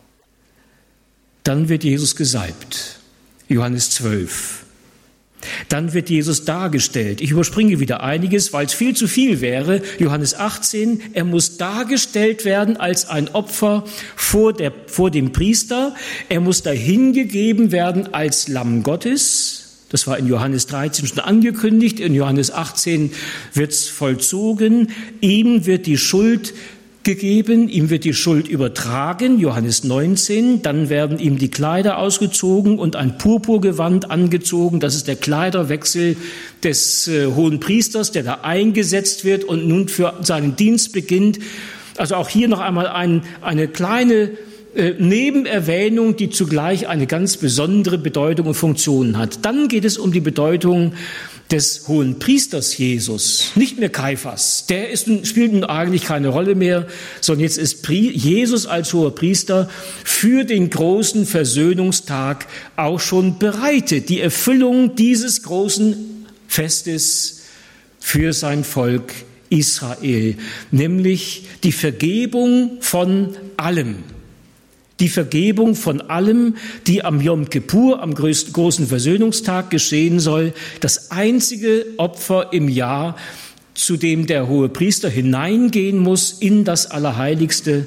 Dann wird Jesus gesalbt, Johannes 12. Dann wird Jesus dargestellt. Ich überspringe wieder einiges, weil es viel zu viel wäre. Johannes 18, er muss dargestellt werden als ein Opfer vor dem Priester. Er muss dahingegeben werden als Lamm Gottes. Das war in Johannes 13 schon angekündigt. In Johannes 18 wird es vollzogen. Ihm wird die Schuld gegeben, ihm wird die Schuld übertragen, Johannes 19, dann werden ihm die Kleider ausgezogen und ein Purpurgewand angezogen, das ist der Kleiderwechsel des hohen Priesters, der da eingesetzt wird und nun für seinen Dienst beginnt. Also auch hier noch einmal eine kleine Nebenerwähnung, die zugleich eine ganz besondere Bedeutung und Funktion hat. Dann geht es um die Bedeutung des hohen Priesters Jesus, nicht mehr Kaiphas. Der spielt nun eigentlich keine Rolle mehr, sondern jetzt ist Jesus als hoher Priester für den großen Versöhnungstag auch schon bereitet. Die Erfüllung dieses großen Festes für sein Volk Israel, nämlich die Vergebung von allem. Die Vergebung von allem, die am Yom Kippur, am großen Versöhnungstag geschehen soll. Das einzige Opfer im Jahr, zu dem der hohe Priester hineingehen muss in das Allerheiligste.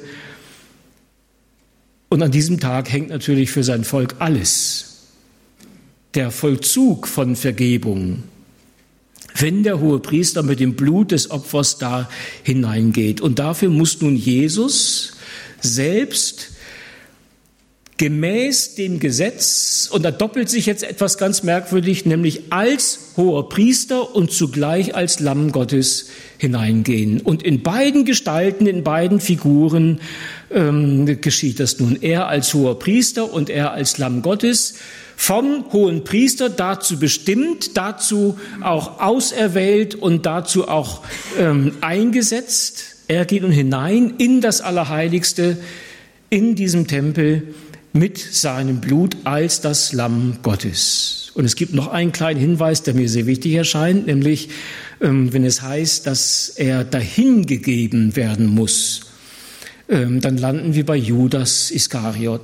Und an diesem Tag hängt natürlich für sein Volk alles. Der Vollzug von Vergebung, wenn der hohe Priester mit dem Blut des Opfers da hineingeht. Und dafür muss nun Jesus selbst gemäß dem Gesetz, und da doppelt sich jetzt etwas ganz merkwürdig, nämlich als hoher Priester und zugleich als Lamm Gottes hineingehen. Und in beiden Gestalten, in beiden Figuren geschieht das nun. Er als hoher Priester und er als Lamm Gottes, vom hohen Priester dazu bestimmt, dazu auch auserwählt und dazu auch eingesetzt. Er geht nun hinein in das Allerheiligste, in diesem Tempel, mit seinem Blut als das Lamm Gottes. Und es gibt noch einen kleinen Hinweis, der mir sehr wichtig erscheint, nämlich wenn es heißt, dass er dahingegeben werden muss, dann landen wir bei Judas Iskariot.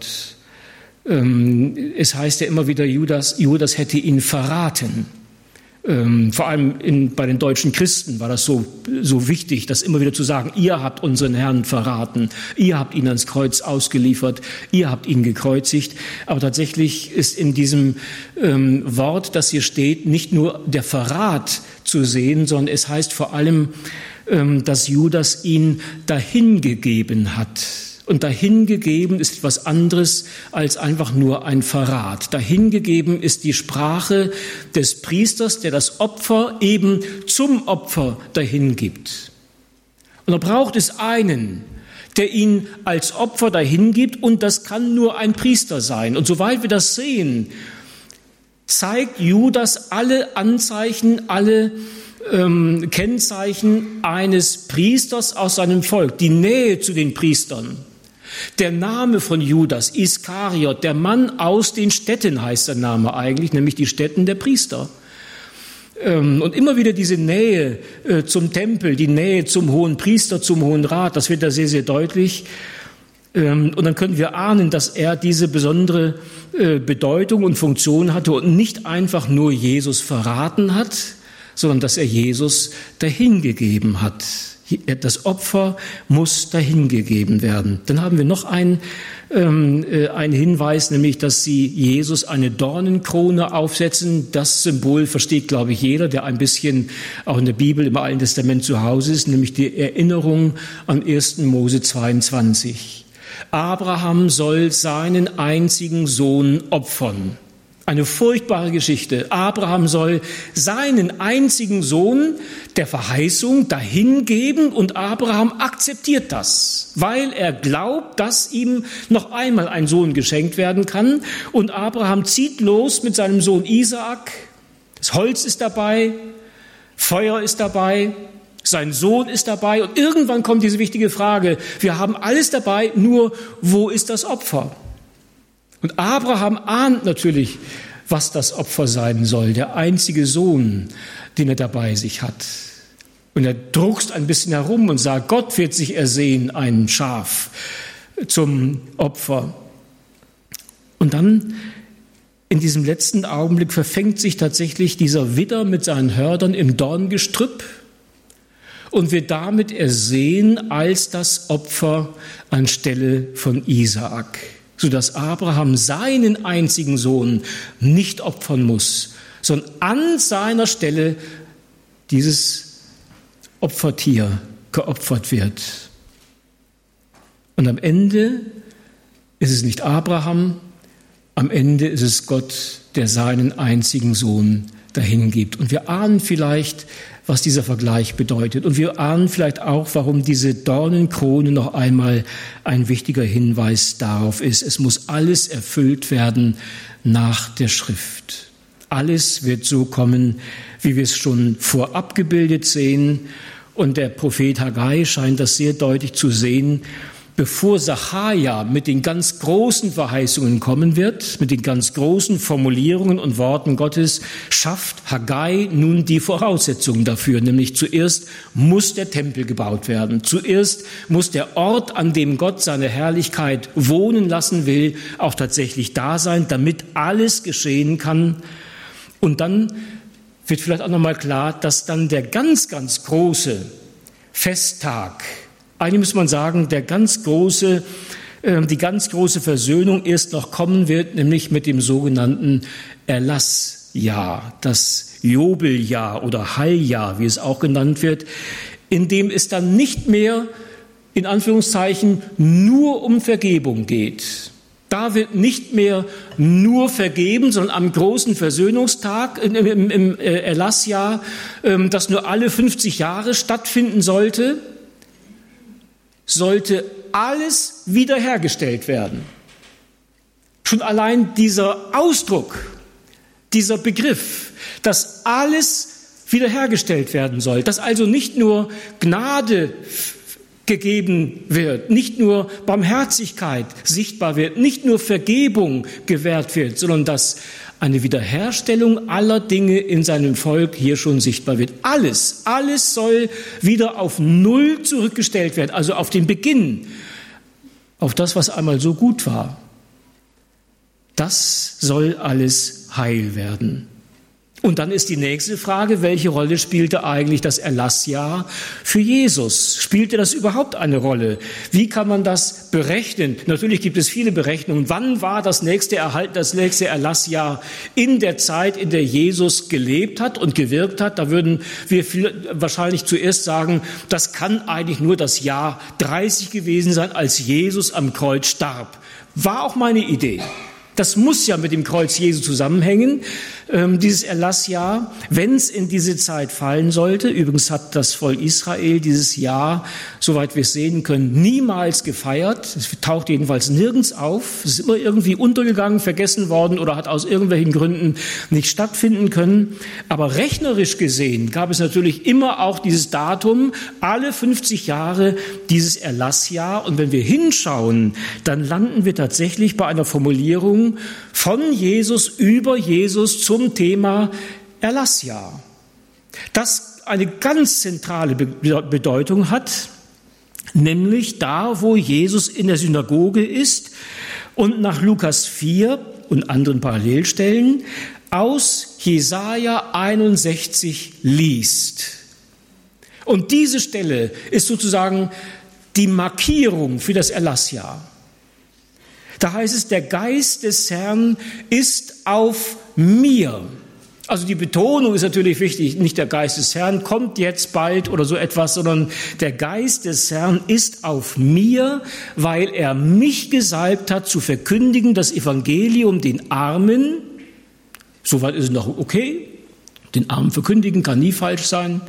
Es heißt ja immer wieder, Judas hätte ihn verraten. Vor allem bei den deutschen Christen war das so wichtig, das immer wieder zu sagen, ihr habt unseren Herrn verraten, ihr habt ihn ans Kreuz ausgeliefert, ihr habt ihn gekreuzigt. Aber tatsächlich ist in diesem Wort, das hier steht, nicht nur der Verrat zu sehen, sondern es heißt vor allem, dass Judas ihn dahingegeben hat. Und dahingegeben ist etwas anderes als einfach nur ein Verrat. Dahingegeben ist die Sprache des Priesters, der das Opfer eben zum Opfer dahingibt. Und da braucht es einen, der ihn als Opfer dahingibt, und das kann nur ein Priester sein. Und soweit wir das sehen, zeigt Judas alle Anzeichen, alle Kennzeichen eines Priesters aus seinem Volk, die Nähe zu den Priestern. Der Name von Judas, Iskariot, der Mann aus den Städten heißt der Name eigentlich, nämlich die Städten der Priester. Und immer wieder diese Nähe zum Tempel, die Nähe zum hohen Priester, zum Hohen Rat, das wird da sehr, sehr deutlich. Und dann können wir ahnen, dass er diese besondere Bedeutung und Funktion hatte und nicht einfach nur Jesus verraten hat, sondern dass er Jesus dahingegeben hat. Das Opfer muss dahingegeben werden. Dann haben wir noch einen Hinweis, nämlich, dass sie Jesus eine Dornenkrone aufsetzen. Das Symbol versteht, glaube ich, jeder, der ein bisschen auch in der Bibel, im Alten Testament zu Hause ist, nämlich die Erinnerung an 1. Mose 22. Abraham soll seinen einzigen Sohn opfern. Eine furchtbare Geschichte. Abraham soll seinen einzigen Sohn der Verheißung dahingeben und Abraham akzeptiert das, weil er glaubt, dass ihm noch einmal ein Sohn geschenkt werden kann. Und Abraham zieht los mit seinem Sohn Isaak. Das Holz ist dabei, Feuer ist dabei, sein Sohn ist dabei und irgendwann kommt diese wichtige Frage, wir haben alles dabei, nur wo ist das Opfer? Und Abraham ahnt natürlich, was das Opfer sein soll, der einzige Sohn, den er dabei sich hat. Und er druckst ein bisschen herum und sagt, Gott wird sich ersehen, ein Schaf zum Opfer. Und dann in diesem letzten Augenblick verfängt sich tatsächlich dieser Widder mit seinen Hördern im Dorngestrüpp und wird damit ersehen als das Opfer anstelle von Isaak, sodass Abraham seinen einzigen Sohn nicht opfern muss, sondern an seiner Stelle dieses Opfertier geopfert wird. Und am Ende ist es nicht Abraham, am Ende ist es Gott, der seinen einzigen Sohn dahingibt. Und wir ahnen vielleicht, was dieser Vergleich bedeutet. Und wir ahnen vielleicht auch, warum diese Dornenkrone noch einmal ein wichtiger Hinweis darauf ist. Es muss alles erfüllt werden nach der Schrift. Alles wird so kommen, wie wir es schon vorab gebildet sehen. Und der Prophet Haggai scheint das sehr deutlich zu sehen. Bevor Sacharja mit den ganz großen Verheißungen kommen wird, mit den ganz großen Formulierungen und Worten Gottes, schafft Haggai nun die Voraussetzungen dafür. Nämlich zuerst muss der Tempel gebaut werden. Zuerst muss der Ort, an dem Gott seine Herrlichkeit wohnen lassen will, auch tatsächlich da sein, damit alles geschehen kann. Und dann wird vielleicht auch nochmal klar, dass dann der ganz, ganz große Festtag, eigentlich muss man sagen, die ganz große Versöhnung erst noch kommen wird, nämlich mit dem sogenannten Erlassjahr, das Jobeljahr oder Heiljahr, wie es auch genannt wird, in dem es dann nicht mehr, in Anführungszeichen, nur um Vergebung geht. Da wird nicht mehr nur vergeben, sondern am großen Versöhnungstag im Erlassjahr, das nur alle 50 Jahre stattfinden sollte alles wiederhergestellt werden. Schon allein dieser Ausdruck, dieser Begriff, dass alles wiederhergestellt werden soll, dass also nicht nur Gnade gegeben wird, nicht nur Barmherzigkeit sichtbar wird, nicht nur Vergebung gewährt wird, sondern dass eine Wiederherstellung aller Dinge in seinem Volk hier schon sichtbar wird. Alles soll wieder auf Null zurückgestellt werden, also auf den Beginn, auf das, was einmal so gut war. Das soll alles heil werden. Und dann ist die nächste Frage, welche Rolle spielte eigentlich das Erlassjahr für Jesus? Spielte das überhaupt eine Rolle? Wie kann man das berechnen? Natürlich gibt es viele Berechnungen. Wann war das nächste Erlassjahr in der Zeit, in der Jesus gelebt hat und gewirkt hat? Da würden wir wahrscheinlich zuerst sagen, das kann eigentlich nur das Jahr 30 gewesen sein, als Jesus am Kreuz starb. War auch meine Idee. Das muss ja mit dem Kreuz Jesu zusammenhängen, dieses Erlassjahr, wenn es in diese Zeit fallen sollte. Übrigens hat das Volk Israel dieses Jahr, soweit wir es sehen können, niemals gefeiert. Es taucht jedenfalls nirgends auf. Es ist immer irgendwie untergegangen, vergessen worden oder hat aus irgendwelchen Gründen nicht stattfinden können. Aber rechnerisch gesehen gab es natürlich immer auch dieses Datum, alle 50 Jahre dieses Erlassjahr. Und wenn wir hinschauen, dann landen wir tatsächlich bei einer Formulierung von Jesus über Jesus zum Thema Erlassjahr. das eine ganz zentrale Bedeutung hat, nämlich da, wo Jesus in der Synagoge ist und nach Lukas 4 und anderen Parallelstellen aus Jesaja 61 liest. Und diese Stelle ist sozusagen die Markierung für das Erlassjahr. Da heißt es, der Geist des Herrn ist auf mir. Also die Betonung ist natürlich wichtig, nicht der Geist des Herrn kommt jetzt bald oder so etwas, sondern der Geist des Herrn ist auf mir, weil er mich gesalbt hat, zu verkündigen das Evangelium den Armen. Soweit ist es noch okay, den Armen verkündigen kann nie falsch sein.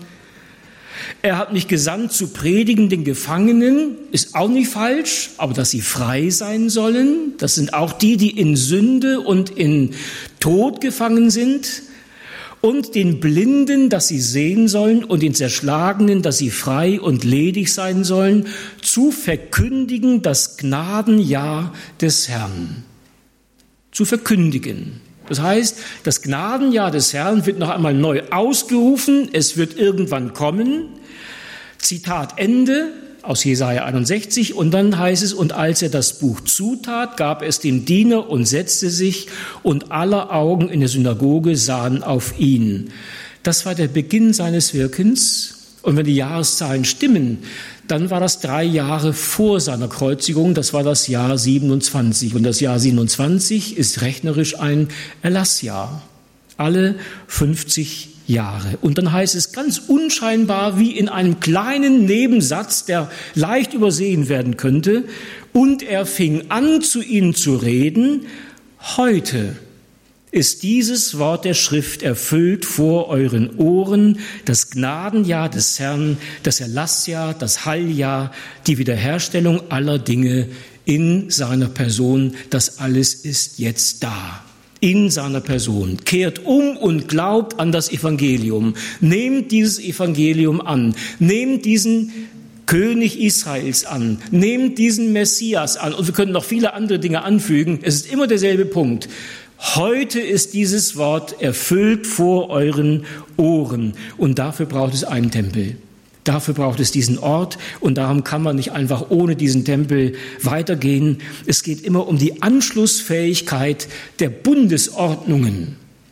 Er hat mich gesandt zu predigen den Gefangenen, ist auch nicht falsch, aber dass sie frei sein sollen, das sind auch die, die in Sünde und in Tod gefangen sind. Und den Blinden, dass sie sehen sollen, und den Zerschlagenen, dass sie frei und ledig sein sollen, zu verkündigen das Gnadenjahr des Herrn. Zu verkündigen. Das heißt, das Gnadenjahr des Herrn wird noch einmal neu ausgerufen, es wird irgendwann kommen. Zitat Ende aus Jesaja 61 und dann heißt es, und als er das Buch zutat, gab es dem Diener und setzte sich und aller Augen in der Synagoge sahen auf ihn. Das war der Beginn seines Wirkens und wenn die Jahreszahlen stimmen, dann war das 3 Jahre vor seiner Kreuzigung, das war das Jahr 27 und das Jahr 27 ist rechnerisch ein Erlassjahr, alle 50 Jahre. Und dann heißt es ganz unscheinbar wie in einem kleinen Nebensatz, der leicht übersehen werden könnte, und er fing an, zu ihnen zu reden, heute ist dieses Wort der Schrift erfüllt vor euren Ohren, das Gnadenjahr des Herrn, das Erlassjahr, das Heiljahr, die Wiederherstellung aller Dinge in seiner Person, das alles ist jetzt da. In seiner Person. Kehrt um und glaubt an das Evangelium. Nehmt dieses Evangelium an. Nehmt diesen König Israels an. Nehmt diesen Messias an. Und wir können noch viele andere Dinge anfügen. Es ist immer derselbe Punkt. Heute ist dieses Wort erfüllt vor euren Ohren. Und dafür braucht es einen Tempel. Dafür braucht es diesen Ort und darum kann man nicht einfach ohne diesen Tempel weitergehen. Es geht immer um die Anschlussfähigkeit der Bundesordnungen,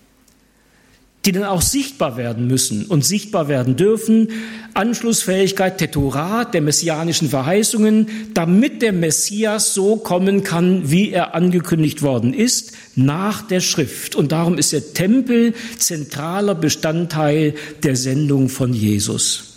die dann auch sichtbar werden müssen und sichtbar werden dürfen. Anschlussfähigkeit der Torah, der messianischen Verheißungen, damit der Messias so kommen kann, wie er angekündigt worden ist, nach der Schrift. Und darum ist der Tempel zentraler Bestandteil der Sendung von Jesus.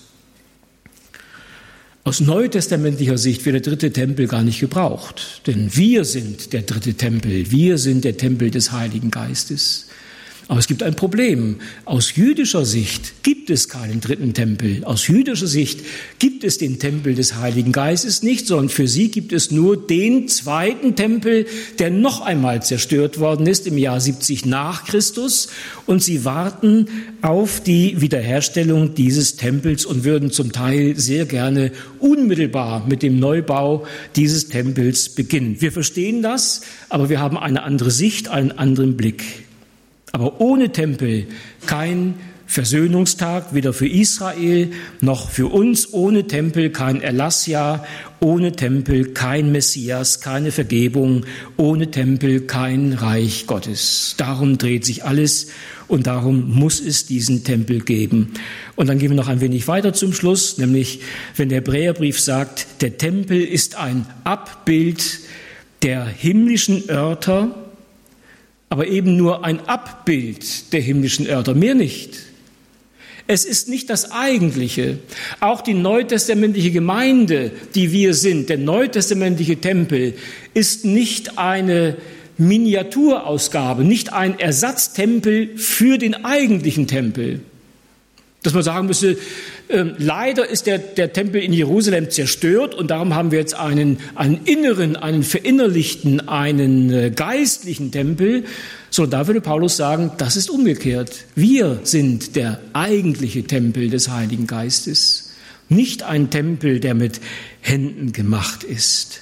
Aus neutestamentlicher Sicht wird der 3. Tempel gar nicht gebraucht, denn wir sind der 3. Tempel, wir sind der Tempel des Heiligen Geistes. Aber es gibt ein Problem. Aus jüdischer Sicht gibt es keinen 3. Tempel. Aus jüdischer Sicht gibt es den Tempel des Heiligen Geistes nicht, sondern für sie gibt es nur den 2. Tempel, der noch einmal zerstört worden ist im Jahr 70 nach Christus. Und sie warten auf die Wiederherstellung dieses Tempels und würden zum Teil sehr gerne unmittelbar mit dem Neubau dieses Tempels beginnen. Wir verstehen das, aber wir haben eine andere Sicht, einen anderen Blick. Aber ohne Tempel kein Versöhnungstag, weder für Israel noch für uns. Ohne Tempel kein Erlassjahr, ohne Tempel kein Messias, keine Vergebung, ohne Tempel kein Reich Gottes. Darum dreht sich alles und darum muss es diesen Tempel geben. Und dann gehen wir noch ein wenig weiter zum Schluss, nämlich wenn der Hebräerbrief sagt, der Tempel ist ein Abbild der himmlischen Örter, aber eben nur ein Abbild der himmlischen Örter, mehr nicht. Es ist nicht das Eigentliche. Auch die neutestamentliche Gemeinde, die wir sind, der neutestamentliche Tempel, ist nicht eine Miniaturausgabe, nicht ein Ersatztempel für den eigentlichen Tempel. Dass man sagen müsste, leider ist der Tempel in Jerusalem zerstört und darum haben wir jetzt einen inneren, einen verinnerlichten, einen geistlichen Tempel. So, da würde Paulus sagen, das ist umgekehrt. Wir sind der eigentliche Tempel des Heiligen Geistes, nicht ein Tempel, der mit Händen gemacht ist.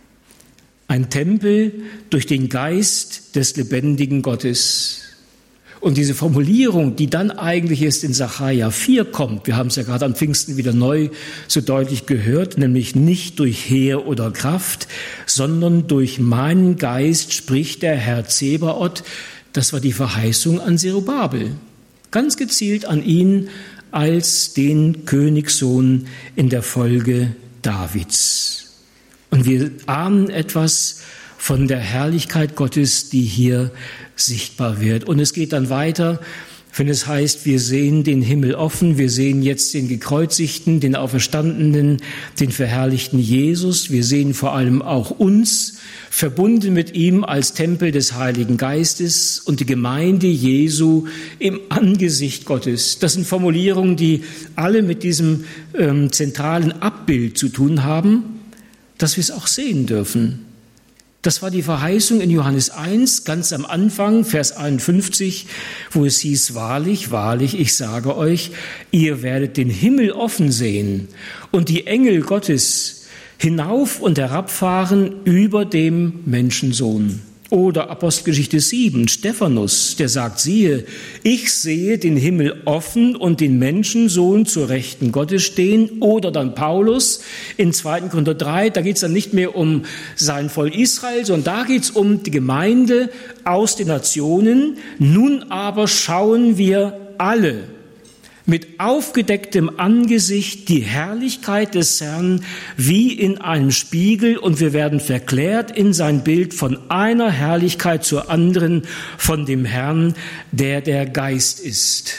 Ein Tempel durch den Geist des lebendigen Gottes. Und diese Formulierung, die dann eigentlich erst in Sacharja 4 kommt, wir haben es ja gerade am Pfingsten wieder neu so deutlich gehört, nämlich nicht durch Heer oder Kraft, sondern durch meinen Geist spricht der Herr Zebaoth. Das war die Verheißung an Zerubabel, ganz gezielt an ihn als den Königssohn in der Folge Davids. Und wir ahnen etwas von der Herrlichkeit Gottes, die hier sichtbar wird. Und es geht dann weiter, wenn es heißt, wir sehen den Himmel offen, wir sehen jetzt den Gekreuzigten, den Auferstandenen, den verherrlichten Jesus, wir sehen vor allem auch uns, verbunden mit ihm als Tempel des Heiligen Geistes und die Gemeinde Jesu im Angesicht Gottes. Das sind Formulierungen, die alle mit diesem zentralen Abbild zu tun haben, dass wir es auch sehen dürfen. Das war die Verheißung in Johannes 1, ganz am Anfang, Vers 51, wo es hieß, wahrlich, wahrlich, ich sage euch, ihr werdet den Himmel offen sehen und die Engel Gottes hinauf und herabfahren über dem Menschensohn. Oder Apostelgeschichte 7, Stephanus, der sagt, siehe, ich sehe den Himmel offen und den Menschensohn zur Rechten Gottes stehen. Oder dann Paulus in 2. Korinther 3, da geht es dann nicht mehr um sein Volk Israel, sondern da geht es um die Gemeinde aus den Nationen. Nun aber schauen wir alle mit aufgedecktem Angesicht die Herrlichkeit des Herrn wie in einem Spiegel und wir werden verklärt in sein Bild von einer Herrlichkeit zur anderen von dem Herrn, der der Geist ist.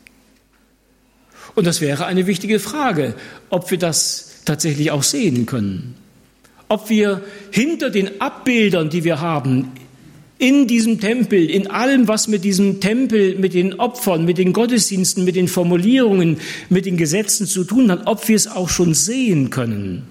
Und das wäre eine wichtige Frage, ob wir das tatsächlich auch sehen können. Ob wir hinter den Abbildern, die wir haben, in diesem Tempel, in allem, was mit diesem Tempel, mit den Opfern, mit den Gottesdiensten, mit den Formulierungen, mit den Gesetzen zu tun hat, ob wir es auch schon sehen können.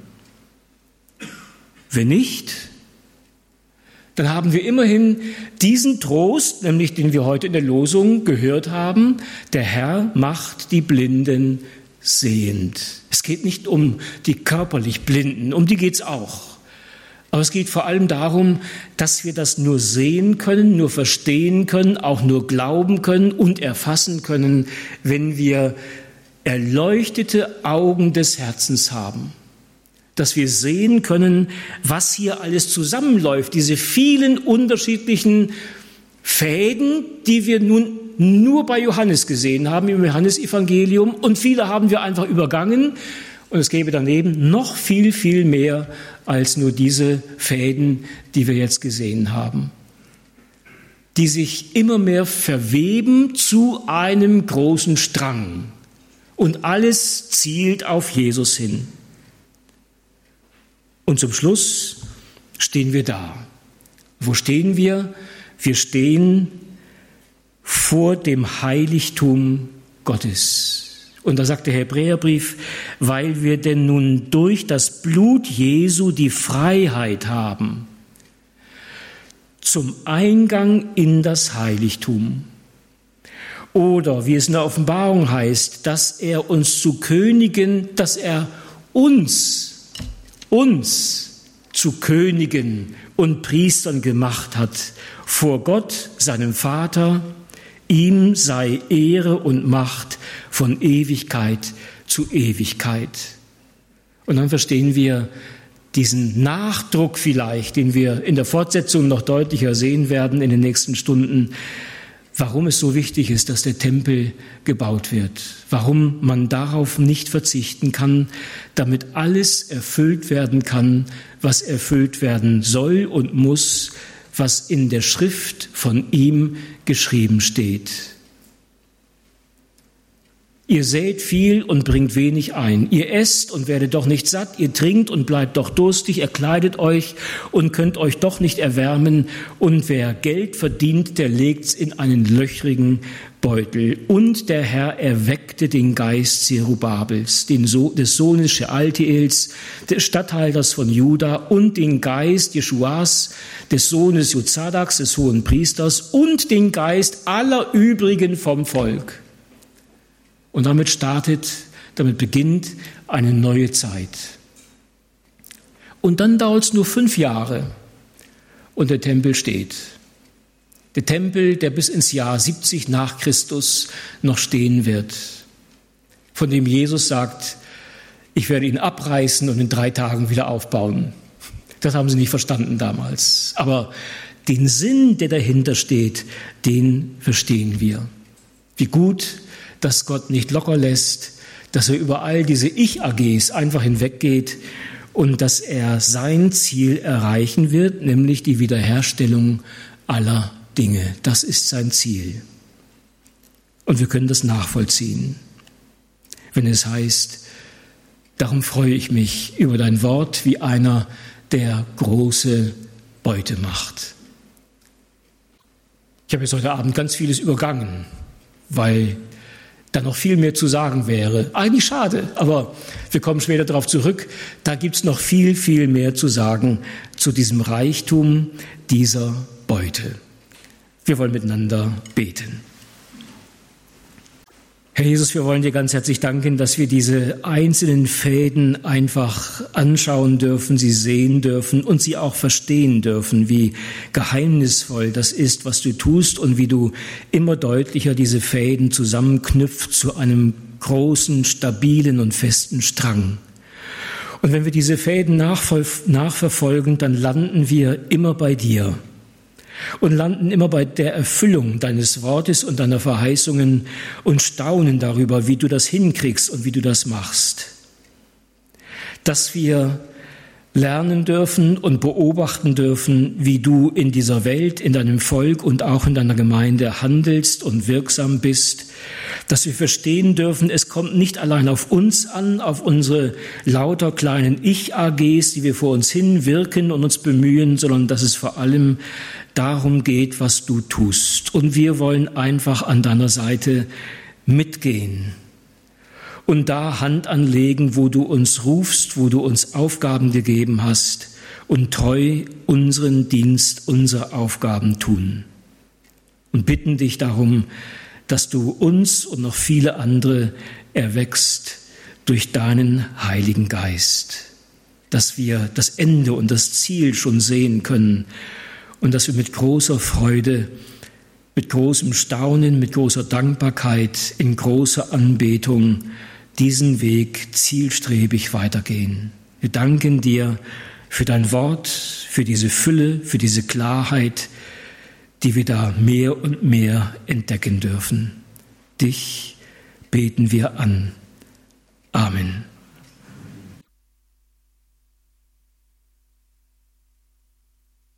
Wenn nicht, dann haben wir immerhin diesen Trost, nämlich den wir heute in der Losung gehört haben, der Herr macht die Blinden sehend. Es geht nicht um die körperlich Blinden, um die geht es auch. Aber es geht vor allem darum, dass wir das nur sehen können, nur verstehen können, auch nur glauben können und erfassen können, wenn wir erleuchtete Augen des Herzens haben. Dass wir sehen können, was hier alles zusammenläuft, diese vielen unterschiedlichen Fäden, die wir nun nur bei Johannes gesehen haben, im Johannesevangelium, und viele haben wir einfach übergangen. Und es gäbe daneben noch viel, viel mehr als nur diese Fäden, die wir jetzt gesehen haben, die sich immer mehr verweben zu einem großen Strang. Und alles zielt auf Jesus hin. Und zum Schluss stehen wir da. Wo stehen wir? Wir stehen vor dem Heiligtum Gottes. Und da sagt der Hebräerbrief, weil wir denn nun durch das Blut Jesu die Freiheit haben zum Eingang in das Heiligtum. Oder wie es in der Offenbarung heißt, dass er uns zu Königen, dass er uns zu Königen und Priestern gemacht hat vor Gott, seinem Vater. Ihm sei Ehre und Macht von Ewigkeit zu Ewigkeit. Und dann verstehen wir diesen Nachdruck vielleicht, den wir in der Fortsetzung noch deutlicher sehen werden in den nächsten Stunden, warum es so wichtig ist, dass der Tempel gebaut wird, warum man darauf nicht verzichten kann, damit alles erfüllt werden kann, was erfüllt werden soll und muss, was in der Schrift von ihm geschrieben steht. Ihr sät viel und bringt wenig ein. Ihr esst und werdet doch nicht satt. Ihr trinkt und bleibt doch durstig. Ihr kleidet euch und könnt euch doch nicht erwärmen. Und wer Geld verdient, der legt's in einen löchrigen Beutel. Und der Herr erweckte den Geist Zerubabels, des Sohnes Shealtiels, des Statthalters von Juda, und den Geist Jeschuas, des Sohnes Jozadaks, des hohen Priesters, und den Geist aller übrigen vom Volk. Und damit beginnt eine neue Zeit. Und dann dauert es nur 5 Jahre und der Tempel steht. Der Tempel, der bis ins Jahr 70 nach Christus noch stehen wird, von dem Jesus sagt, ich werde ihn abreißen und in 3 Tagen wieder aufbauen. Das haben sie nicht verstanden damals. Aber den Sinn, der dahinter steht, den verstehen wir. Wie gut, dass Gott nicht locker lässt, dass er über all diese Ich-AGs einfach hinweggeht und dass er sein Ziel erreichen wird, nämlich die Wiederherstellung aller Dinge. Das ist sein Ziel. Und wir können das nachvollziehen, wenn es heißt, darum freue ich mich über dein Wort wie einer, der große Beute macht. Ich habe jetzt heute Abend ganz vieles übergangen, weil da noch viel mehr zu sagen wäre. Eigentlich schade, aber wir kommen später darauf zurück. Da gibt es noch viel, viel mehr zu sagen zu diesem Reichtum dieser Beute. Wir wollen miteinander beten. Herr Jesus, wir wollen dir ganz herzlich danken, dass wir diese einzelnen Fäden einfach anschauen dürfen, sie sehen dürfen und sie auch verstehen dürfen, wie geheimnisvoll das ist, was du tust und wie du immer deutlicher diese Fäden zusammenknüpft zu einem großen, stabilen und festen Strang. Und wenn wir diese Fäden nachverfolgen, dann landen wir immer bei dir. Und landen immer bei der Erfüllung deines Wortes und deiner Verheißungen und staunen darüber, wie du das hinkriegst und wie du das machst. Dass wir lernen dürfen und beobachten dürfen, wie du in dieser Welt, in deinem Volk und auch in deiner Gemeinde handelst und wirksam bist. Dass wir verstehen dürfen, es kommt nicht allein auf uns an, auf unsere lauter kleinen Ich-AGs, die wir vor uns hin wirken und uns bemühen, sondern dass es vor allem darum geht, was du tust. Und wir wollen einfach an deiner Seite mitgehen und da Hand anlegen, wo du uns rufst, wo du uns Aufgaben gegeben hast und treu unseren Dienst, unsere Aufgaben tun. Und bitten dich darum, dass du uns und noch viele andere erwächst durch deinen Heiligen Geist, dass wir das Ende und das Ziel schon sehen können und dass wir mit großer Freude, mit großem Staunen, mit großer Dankbarkeit, in großer Anbetung diesen Weg zielstrebig weitergehen. Wir danken dir für dein Wort, für diese Fülle, für diese Klarheit, die wir da mehr und mehr entdecken dürfen. Dich beten wir an. Amen.